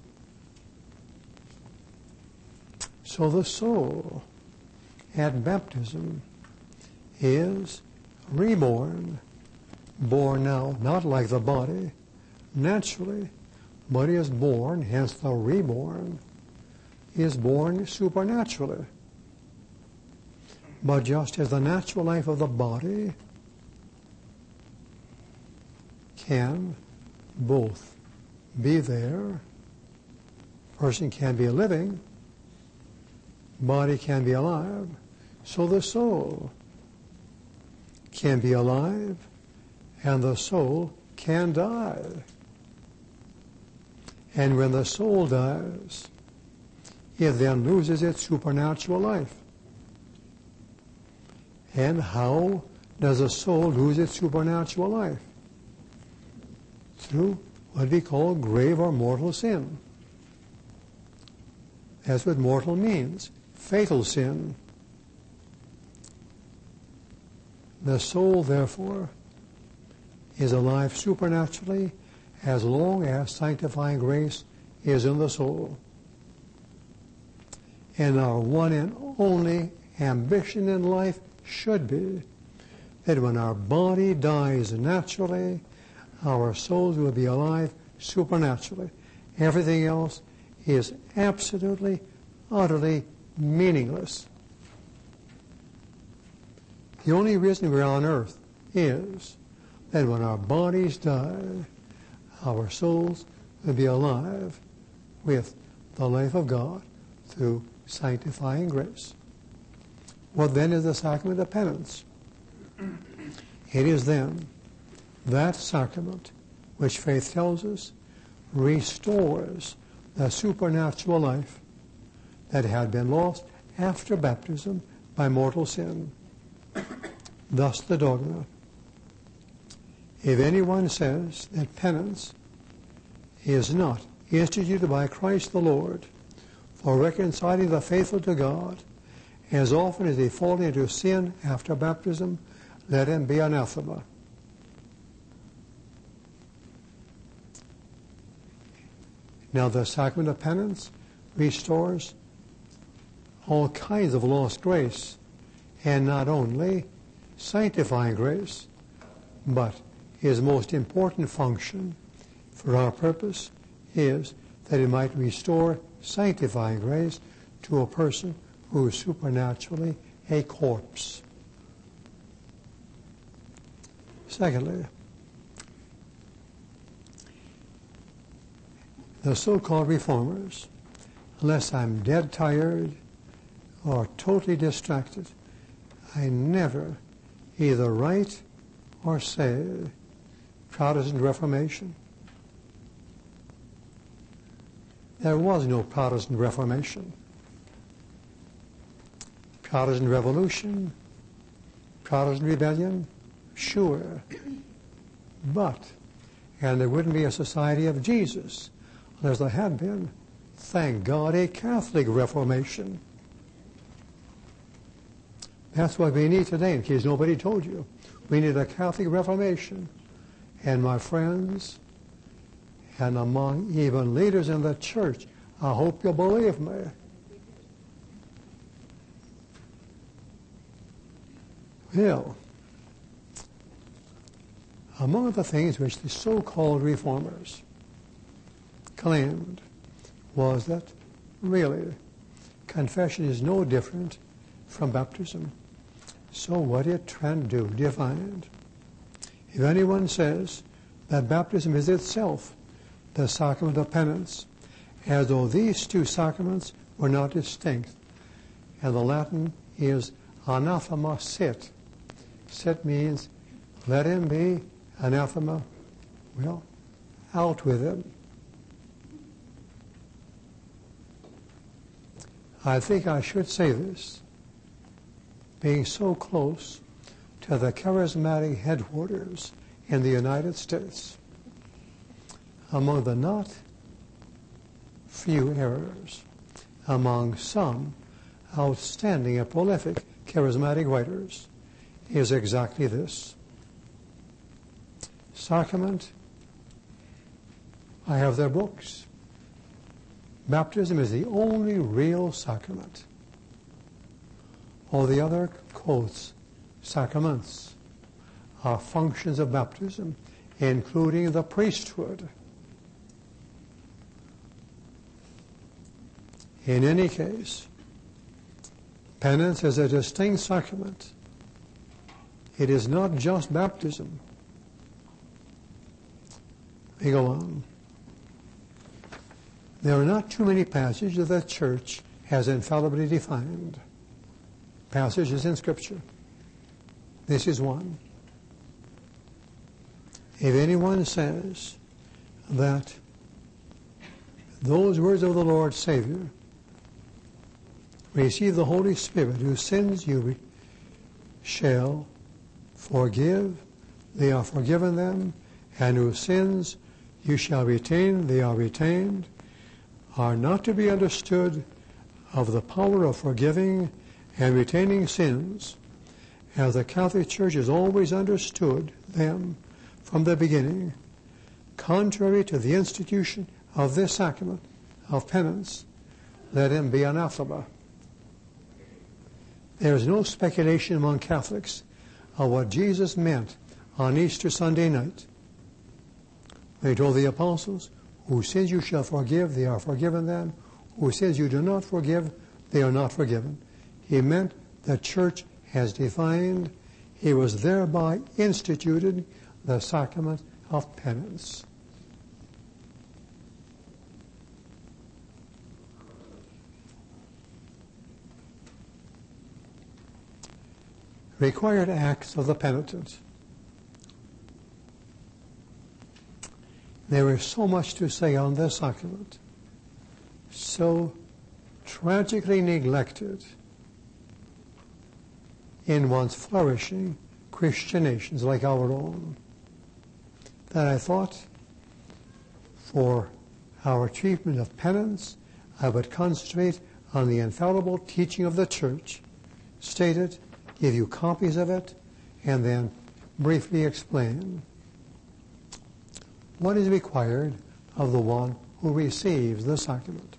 So the soul at baptism is reborn, born now, not like the body, naturally, but is born, hence the reborn, is born supernaturally. But just as the natural life of the body can both be there, person can be living, body can be alive, so the soul can be alive and the soul can die. And when the soul dies, it then loses its supernatural life. And how does a soul lose its supernatural life? Through what we call grave or mortal sin. That's what mortal means. Fatal sin. The soul, therefore, is alive supernaturally as long as sanctifying grace is in the soul. And our one and only ambition in life should be that when our body dies naturally, our souls will be alive supernaturally. Everything else is absolutely, utterly meaningless. The only reason we're on earth is that when our bodies die, our souls will be alive with the life of God through sanctifying grace. What then is the sacrament of penance? It is then that sacrament which faith tells us restores the supernatural life that had been lost after baptism by mortal sin. Thus the dogma. If anyone says that penance is not instituted by Christ the Lord for reconciling the faithful to God, as often as they fall into sin after baptism, let him be anathema. Now the sacrament of penance restores all kinds of lost grace, and not only sanctifying grace, but his most important function for our purpose is that it might restore sanctifying grace to a person who is supernaturally a corpse. Secondly, the so-called reformers, unless I'm dead tired or totally distracted, I never either write or say Protestant Reformation. There was no Protestant Reformation. Protestant Revolution, Protestant Rebellion, sure. But, and there wouldn't be a Society of Jesus unless there had been, thank God, a Catholic Reformation. That's what we need today, in case nobody told you. We need a Catholic Reformation. And my friends, and among even leaders in the church, I hope you'll believe me. Well, among the things which the so-called reformers claimed was that really confession is no different from baptism. So what did Trent do? Defined. If anyone says that baptism is itself the sacrament of penance, as though these two sacraments were not distinct, and the Latin is anathema sit. Sit means let him be anathema. Well, out with him. I think I should say this, being so close to the charismatic headquarters in the United States. Among the not few errors, among some outstanding and prolific charismatic writers, is exactly this. Sacrament, I have their books. Baptism is the only real sacrament. All the other, quotes, sacraments are functions of baptism, including the priesthood. In any case, penance is a distinct sacrament. It is not just baptism. We go on. There are not too many passages that the church has infallibly defined. Passages in Scripture. This is one. If anyone says that those words of the Lord Savior, receive the Holy Spirit, whose sins you shall forgive, they are forgiven them, and whose sins you shall retain, they are retained, are not to be understood of the power of forgiving and retaining sins, as the Catholic Church has always understood them from the beginning, contrary to the institution of this sacrament of penance, let him be anathema. There is no speculation among Catholics of what Jesus meant on Easter Sunday night. When he told the apostles, whose sins you shall forgive, they are forgiven them. Whose sins you do not forgive, they are not forgiven. He meant the church has defined, he was thereby instituted the sacrament of penance. Required acts of the penitent. There is so much to say on this sacrament, so tragically neglected in once flourishing Christian nations like our own, that I thought for our treatment of penance, I would concentrate on the infallible teaching of the Church, stated, give you copies of it, and then briefly explain what is required of the one who receives the sacrament.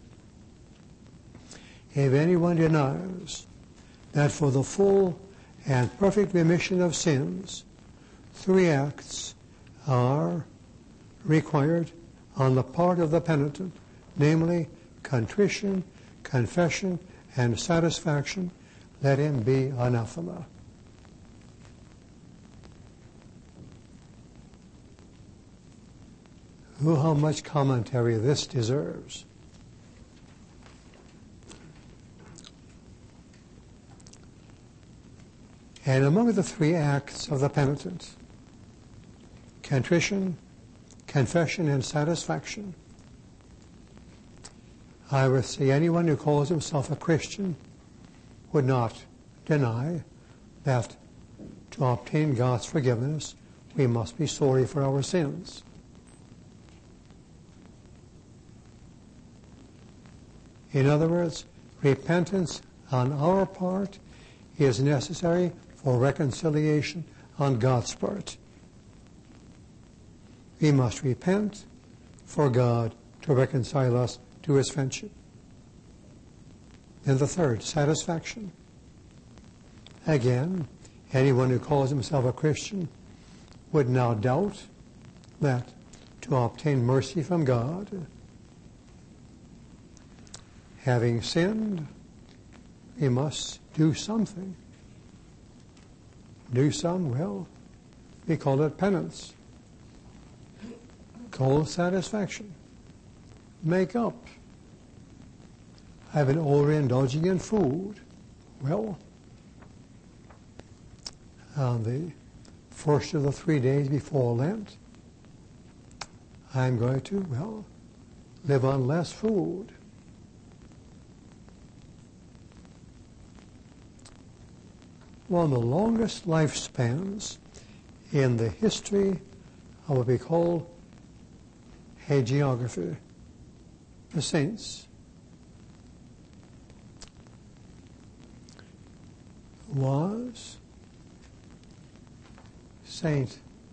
If anyone denies that for the full and perfect remission of sins, 3 acts are required on the part of the penitent, namely contrition, confession, and satisfaction, let him be anathema. Oh, how much commentary this deserves. And among the 3 acts of the penitent, contrition, confession, and satisfaction. I would say anyone who calls himself a Christian would not deny that to obtain God's forgiveness, we must be sorry for our sins. In other words, repentance on our part is necessary for reconciliation on God's part. We must repent for God to reconcile us to his friendship. And the third, satisfaction. Again, anyone who calls himself a Christian would now doubt that to obtain mercy from God, having sinned, we must do something. Do some, well, we call it penance. Call it satisfaction. Make up. I've been overindulging in food. Well, on the first of the 3 days before Lent, I'm going to, well, live on less food. One of the longest lifespans in the history of what we call hagiography, the saints, was Saint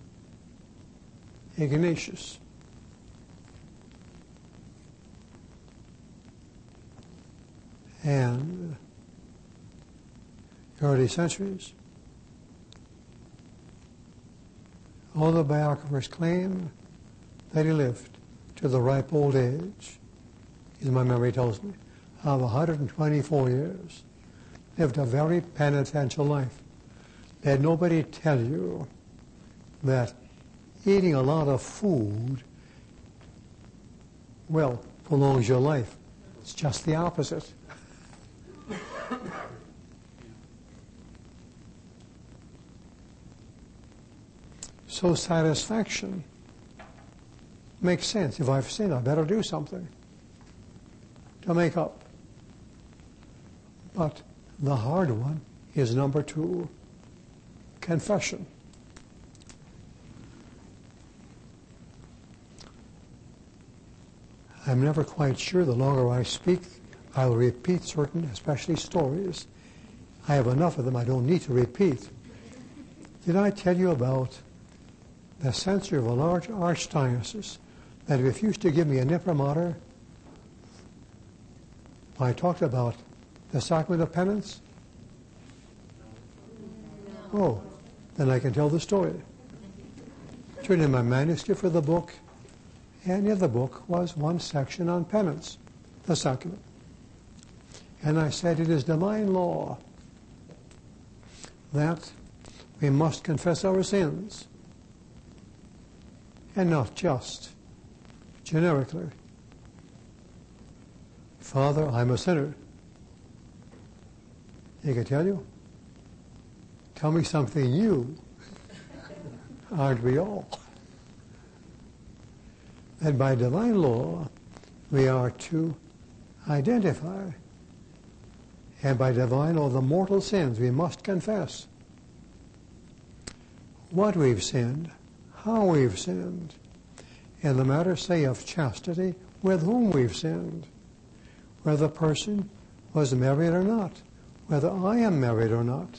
Ignatius. And early centuries, all the biographers claim that he lived to the ripe old age, as my memory tells me, of 124 years. Lived a very penitential life. Let nobody tell you that eating a lot of food, well, prolongs your life. It's just the opposite. So satisfaction makes sense. If I've sinned, I better do something to make up. But the hard one is number 2, confession. I'm never quite sure. The longer I speak, I will repeat certain, especially stories. I have enough of them I don't need to repeat. Did I tell you about the censor of a large archdiocese that refused to give me an imprimatur when I talked about the sacrament of penance? Oh, then I can tell the story. Turned in my manuscript for the book, and in the book was one section on penance, the sacrament. And I said it is divine law that we must confess our sins, and not just generically. Father, I'm a sinner. He can tell you. Tell me something new. Aren't we all? That by divine law, we are to identify. And by divine law, the mortal sins we must confess. What we've sinned, how we've sinned. In the matter, say, of chastity, with whom we've sinned. Whether the person was married or not. Whether I am married or not.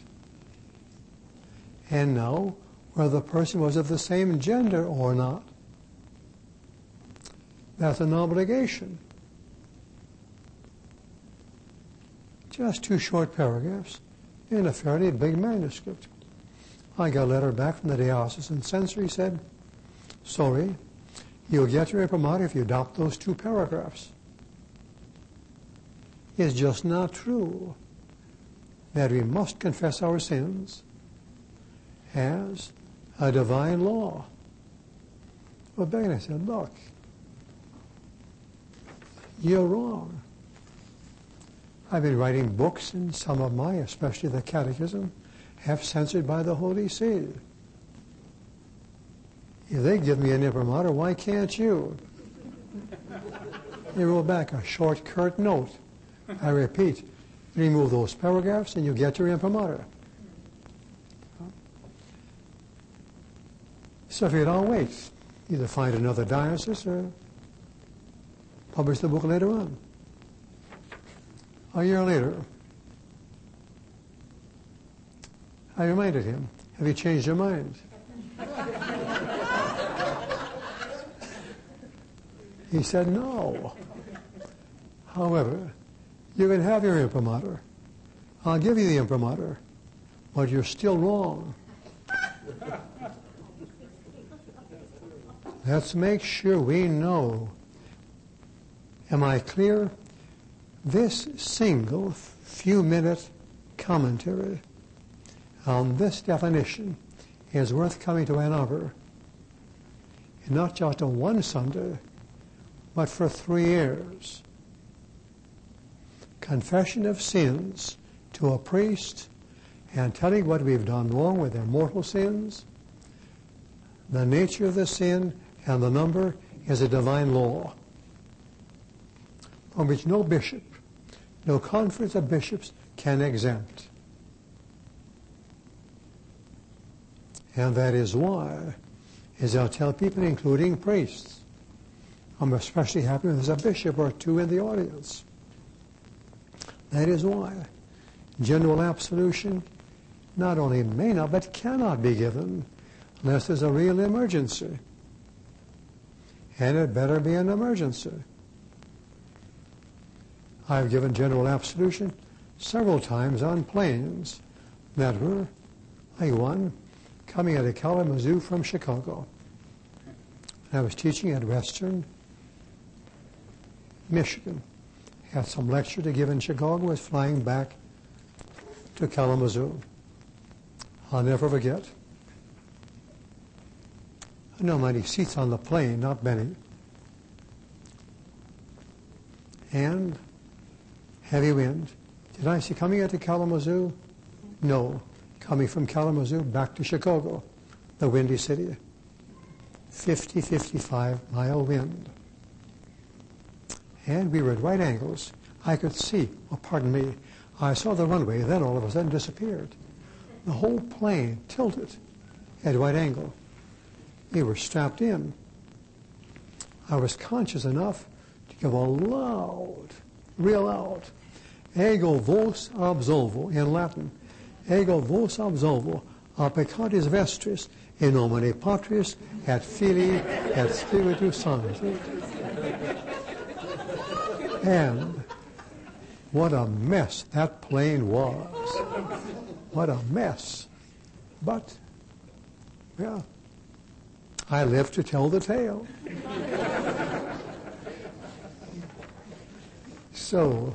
And now, whether the person was of the same gender or not. That's an obligation. Just 2 short paragraphs in a fairly big manuscript. I got a letter back from the diocesan censor. He said, sorry, you'll get your imprimatur if you adopt those 2 paragraphs. It's just not true that we must confess our sins as a divine law. Well, Began, I said, look, you're wrong. I've been writing books, and some of my, especially the Catechism, have censored by the Holy See. If they give me an imprimatur, why can't you? They wrote back a short, curt note. I repeat, remove those paragraphs and you get your imprimatur. So if you don't wait, either find another diocese or publish the book later on. A year later, I reminded him, have you changed your mind? He said, no. However, you can have your imprimatur. I'll give you the imprimatur, but you're still wrong. Let's make sure we know. Am I clear? This single few-minute commentary on this definition is worth coming to Ann Arbor, and not just on one Sunday, but for 3 years. Confession of sins to a priest and telling what we've done wrong with their mortal sins. The nature of the sin and the number is a divine law from which no bishop, no conference of bishops can exempt. And that is why, as I'll tell people, including priests, I'm especially happy when there's a bishop or two in the audience. That is why general absolution not only may not, but cannot be given unless there's a real emergency. And it better be an emergency. I've given general absolution several times on planes that were, like one, coming out of Kalamazoo from Chicago. I was teaching at Western Michigan. Had some lecture to give in Chicago, was flying back to Kalamazoo. I'll never forget. I know many seats on the plane, not many. And heavy wind. Did I see coming into Kalamazoo? No. Coming from Kalamazoo back to Chicago, the windy city. 50, 55-mile wind. And we were at right angles. I could see, I saw the runway, then all of a sudden disappeared. The whole plane tilted at right angle. We were strapped in. I was conscious enough to give a loud, real loud, ego vos absolvo in Latin. Ego vos absolvo a peccatis vestris in nomine Patris et Filii et Spiritus Sancti. And what a mess that plane was. What a mess. But, yeah, I live to tell the tale. So,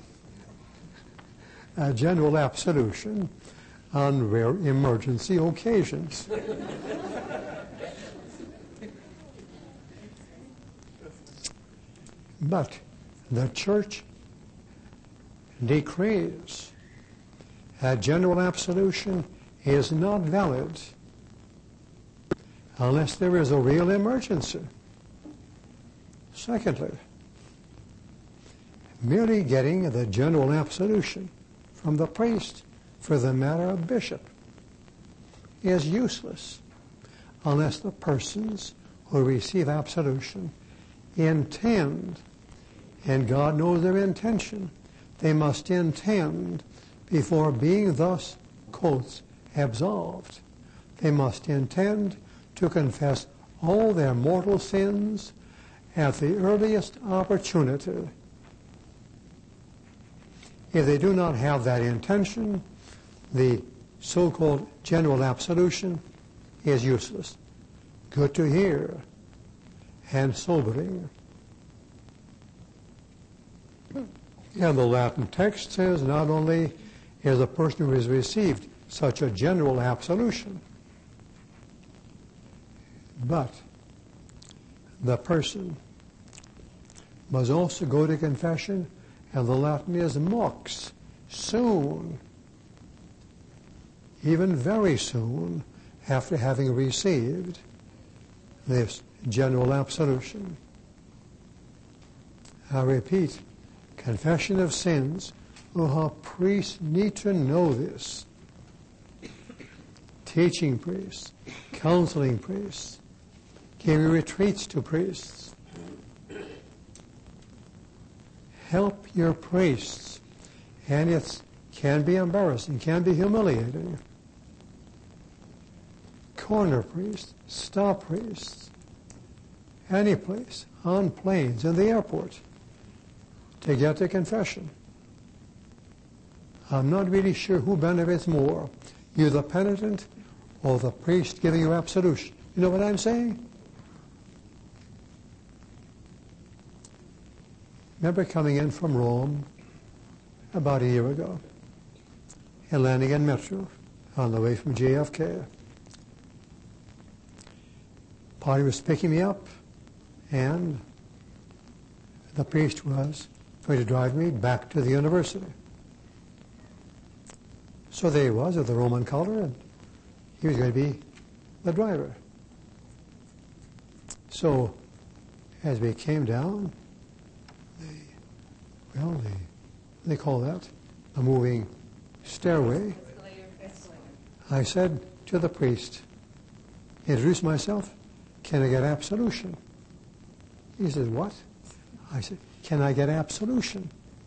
a general absolution on rare emergency occasions. But the Church decrees a general absolution is not valid unless there is a real emergency. Secondly, merely getting the general absolution from the priest, for the matter of bishop, is useless unless the persons who receive absolution intend, and God knows their intention, they must intend before being thus, quotes, absolved. They must intend to confess all their mortal sins at the earliest opportunity. If they do not have that intention, the so-called general absolution is useless. Good to hear and sobering. And the Latin text says not only is the person who has received such a general absolution, but the person must also go to confession, and the Latin is mox, soon, even very soon, after having received this general absolution. I repeat, confession of sins. Oh, how priests need to know this. Teaching priests, counseling priests, giving retreats to priests. Help your priests. And it can be embarrassing, can be humiliating. Corner priests, stop priests, any place, on planes, in the airport, to get to confession. I'm not really sure who benefits more, you the penitent or the priest giving you absolution. You know what I'm saying? Remember coming in from Rome about a year ago and landing in Metro on the way from JFK. Party was picking me up, and the priest was going to drive me back to the university. So there he was with the Roman collar, and he was going to be the driver. So as we came down, they call that a moving stairway. I said to the priest, introduce myself, can I get absolution? He said, what? I said, can I get absolution?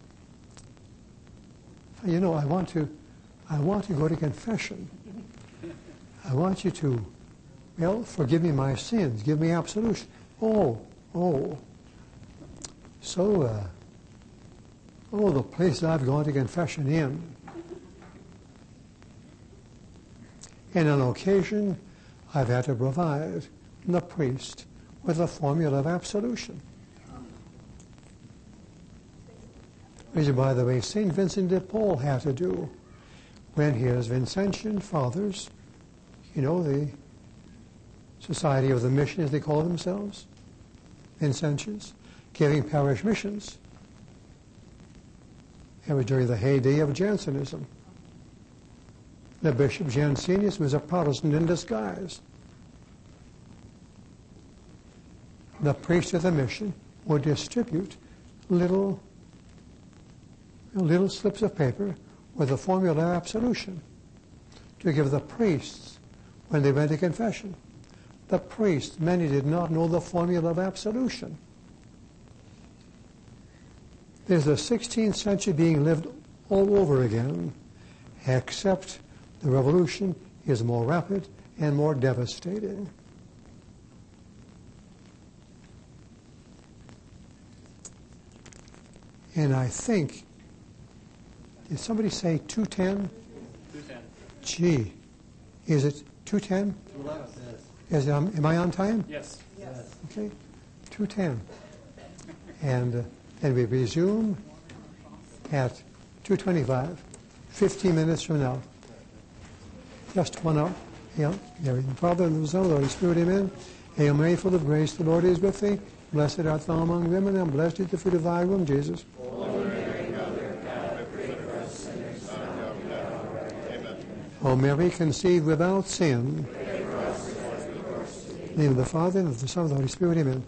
You know, I want to go to confession. I want you to, forgive me my sins, give me absolution. So, the place I've gone to confession in. And on occasion, I've had to provide the priest with a formula of absolution. Which, by the way, St. Vincent de Paul had to do when his Vincentian fathers, the Society of the Mission, as they call themselves, Vincentians, giving parish missions. It was during the heyday of Jansenism. The Bishop Jansenius was a Protestant in disguise. The priest of the mission would distribute little slips of paper with a formula of absolution to give the priests when they went to confession. The priests, many did not know the formula of absolution. There's the 16th century being lived all over again, except the revolution is more rapid and more devastating. And I think, did somebody say 210? 210. Gee, is it 210? 211. Am I on time? Yes. Okay, 210. And then we resume at 2:25, 15 minutes from now. Just 1 hour. Yeah, there is the Father, and the Son, and the Holy Spirit, amen. Hail Mary, full of grace, the Lord is with thee. Blessed art thou among women, and blessed is the fruit of thy womb, Jesus. O Mary, conceived without sin. In the name of the Father, and of the Son, and of the Holy Spirit, amen.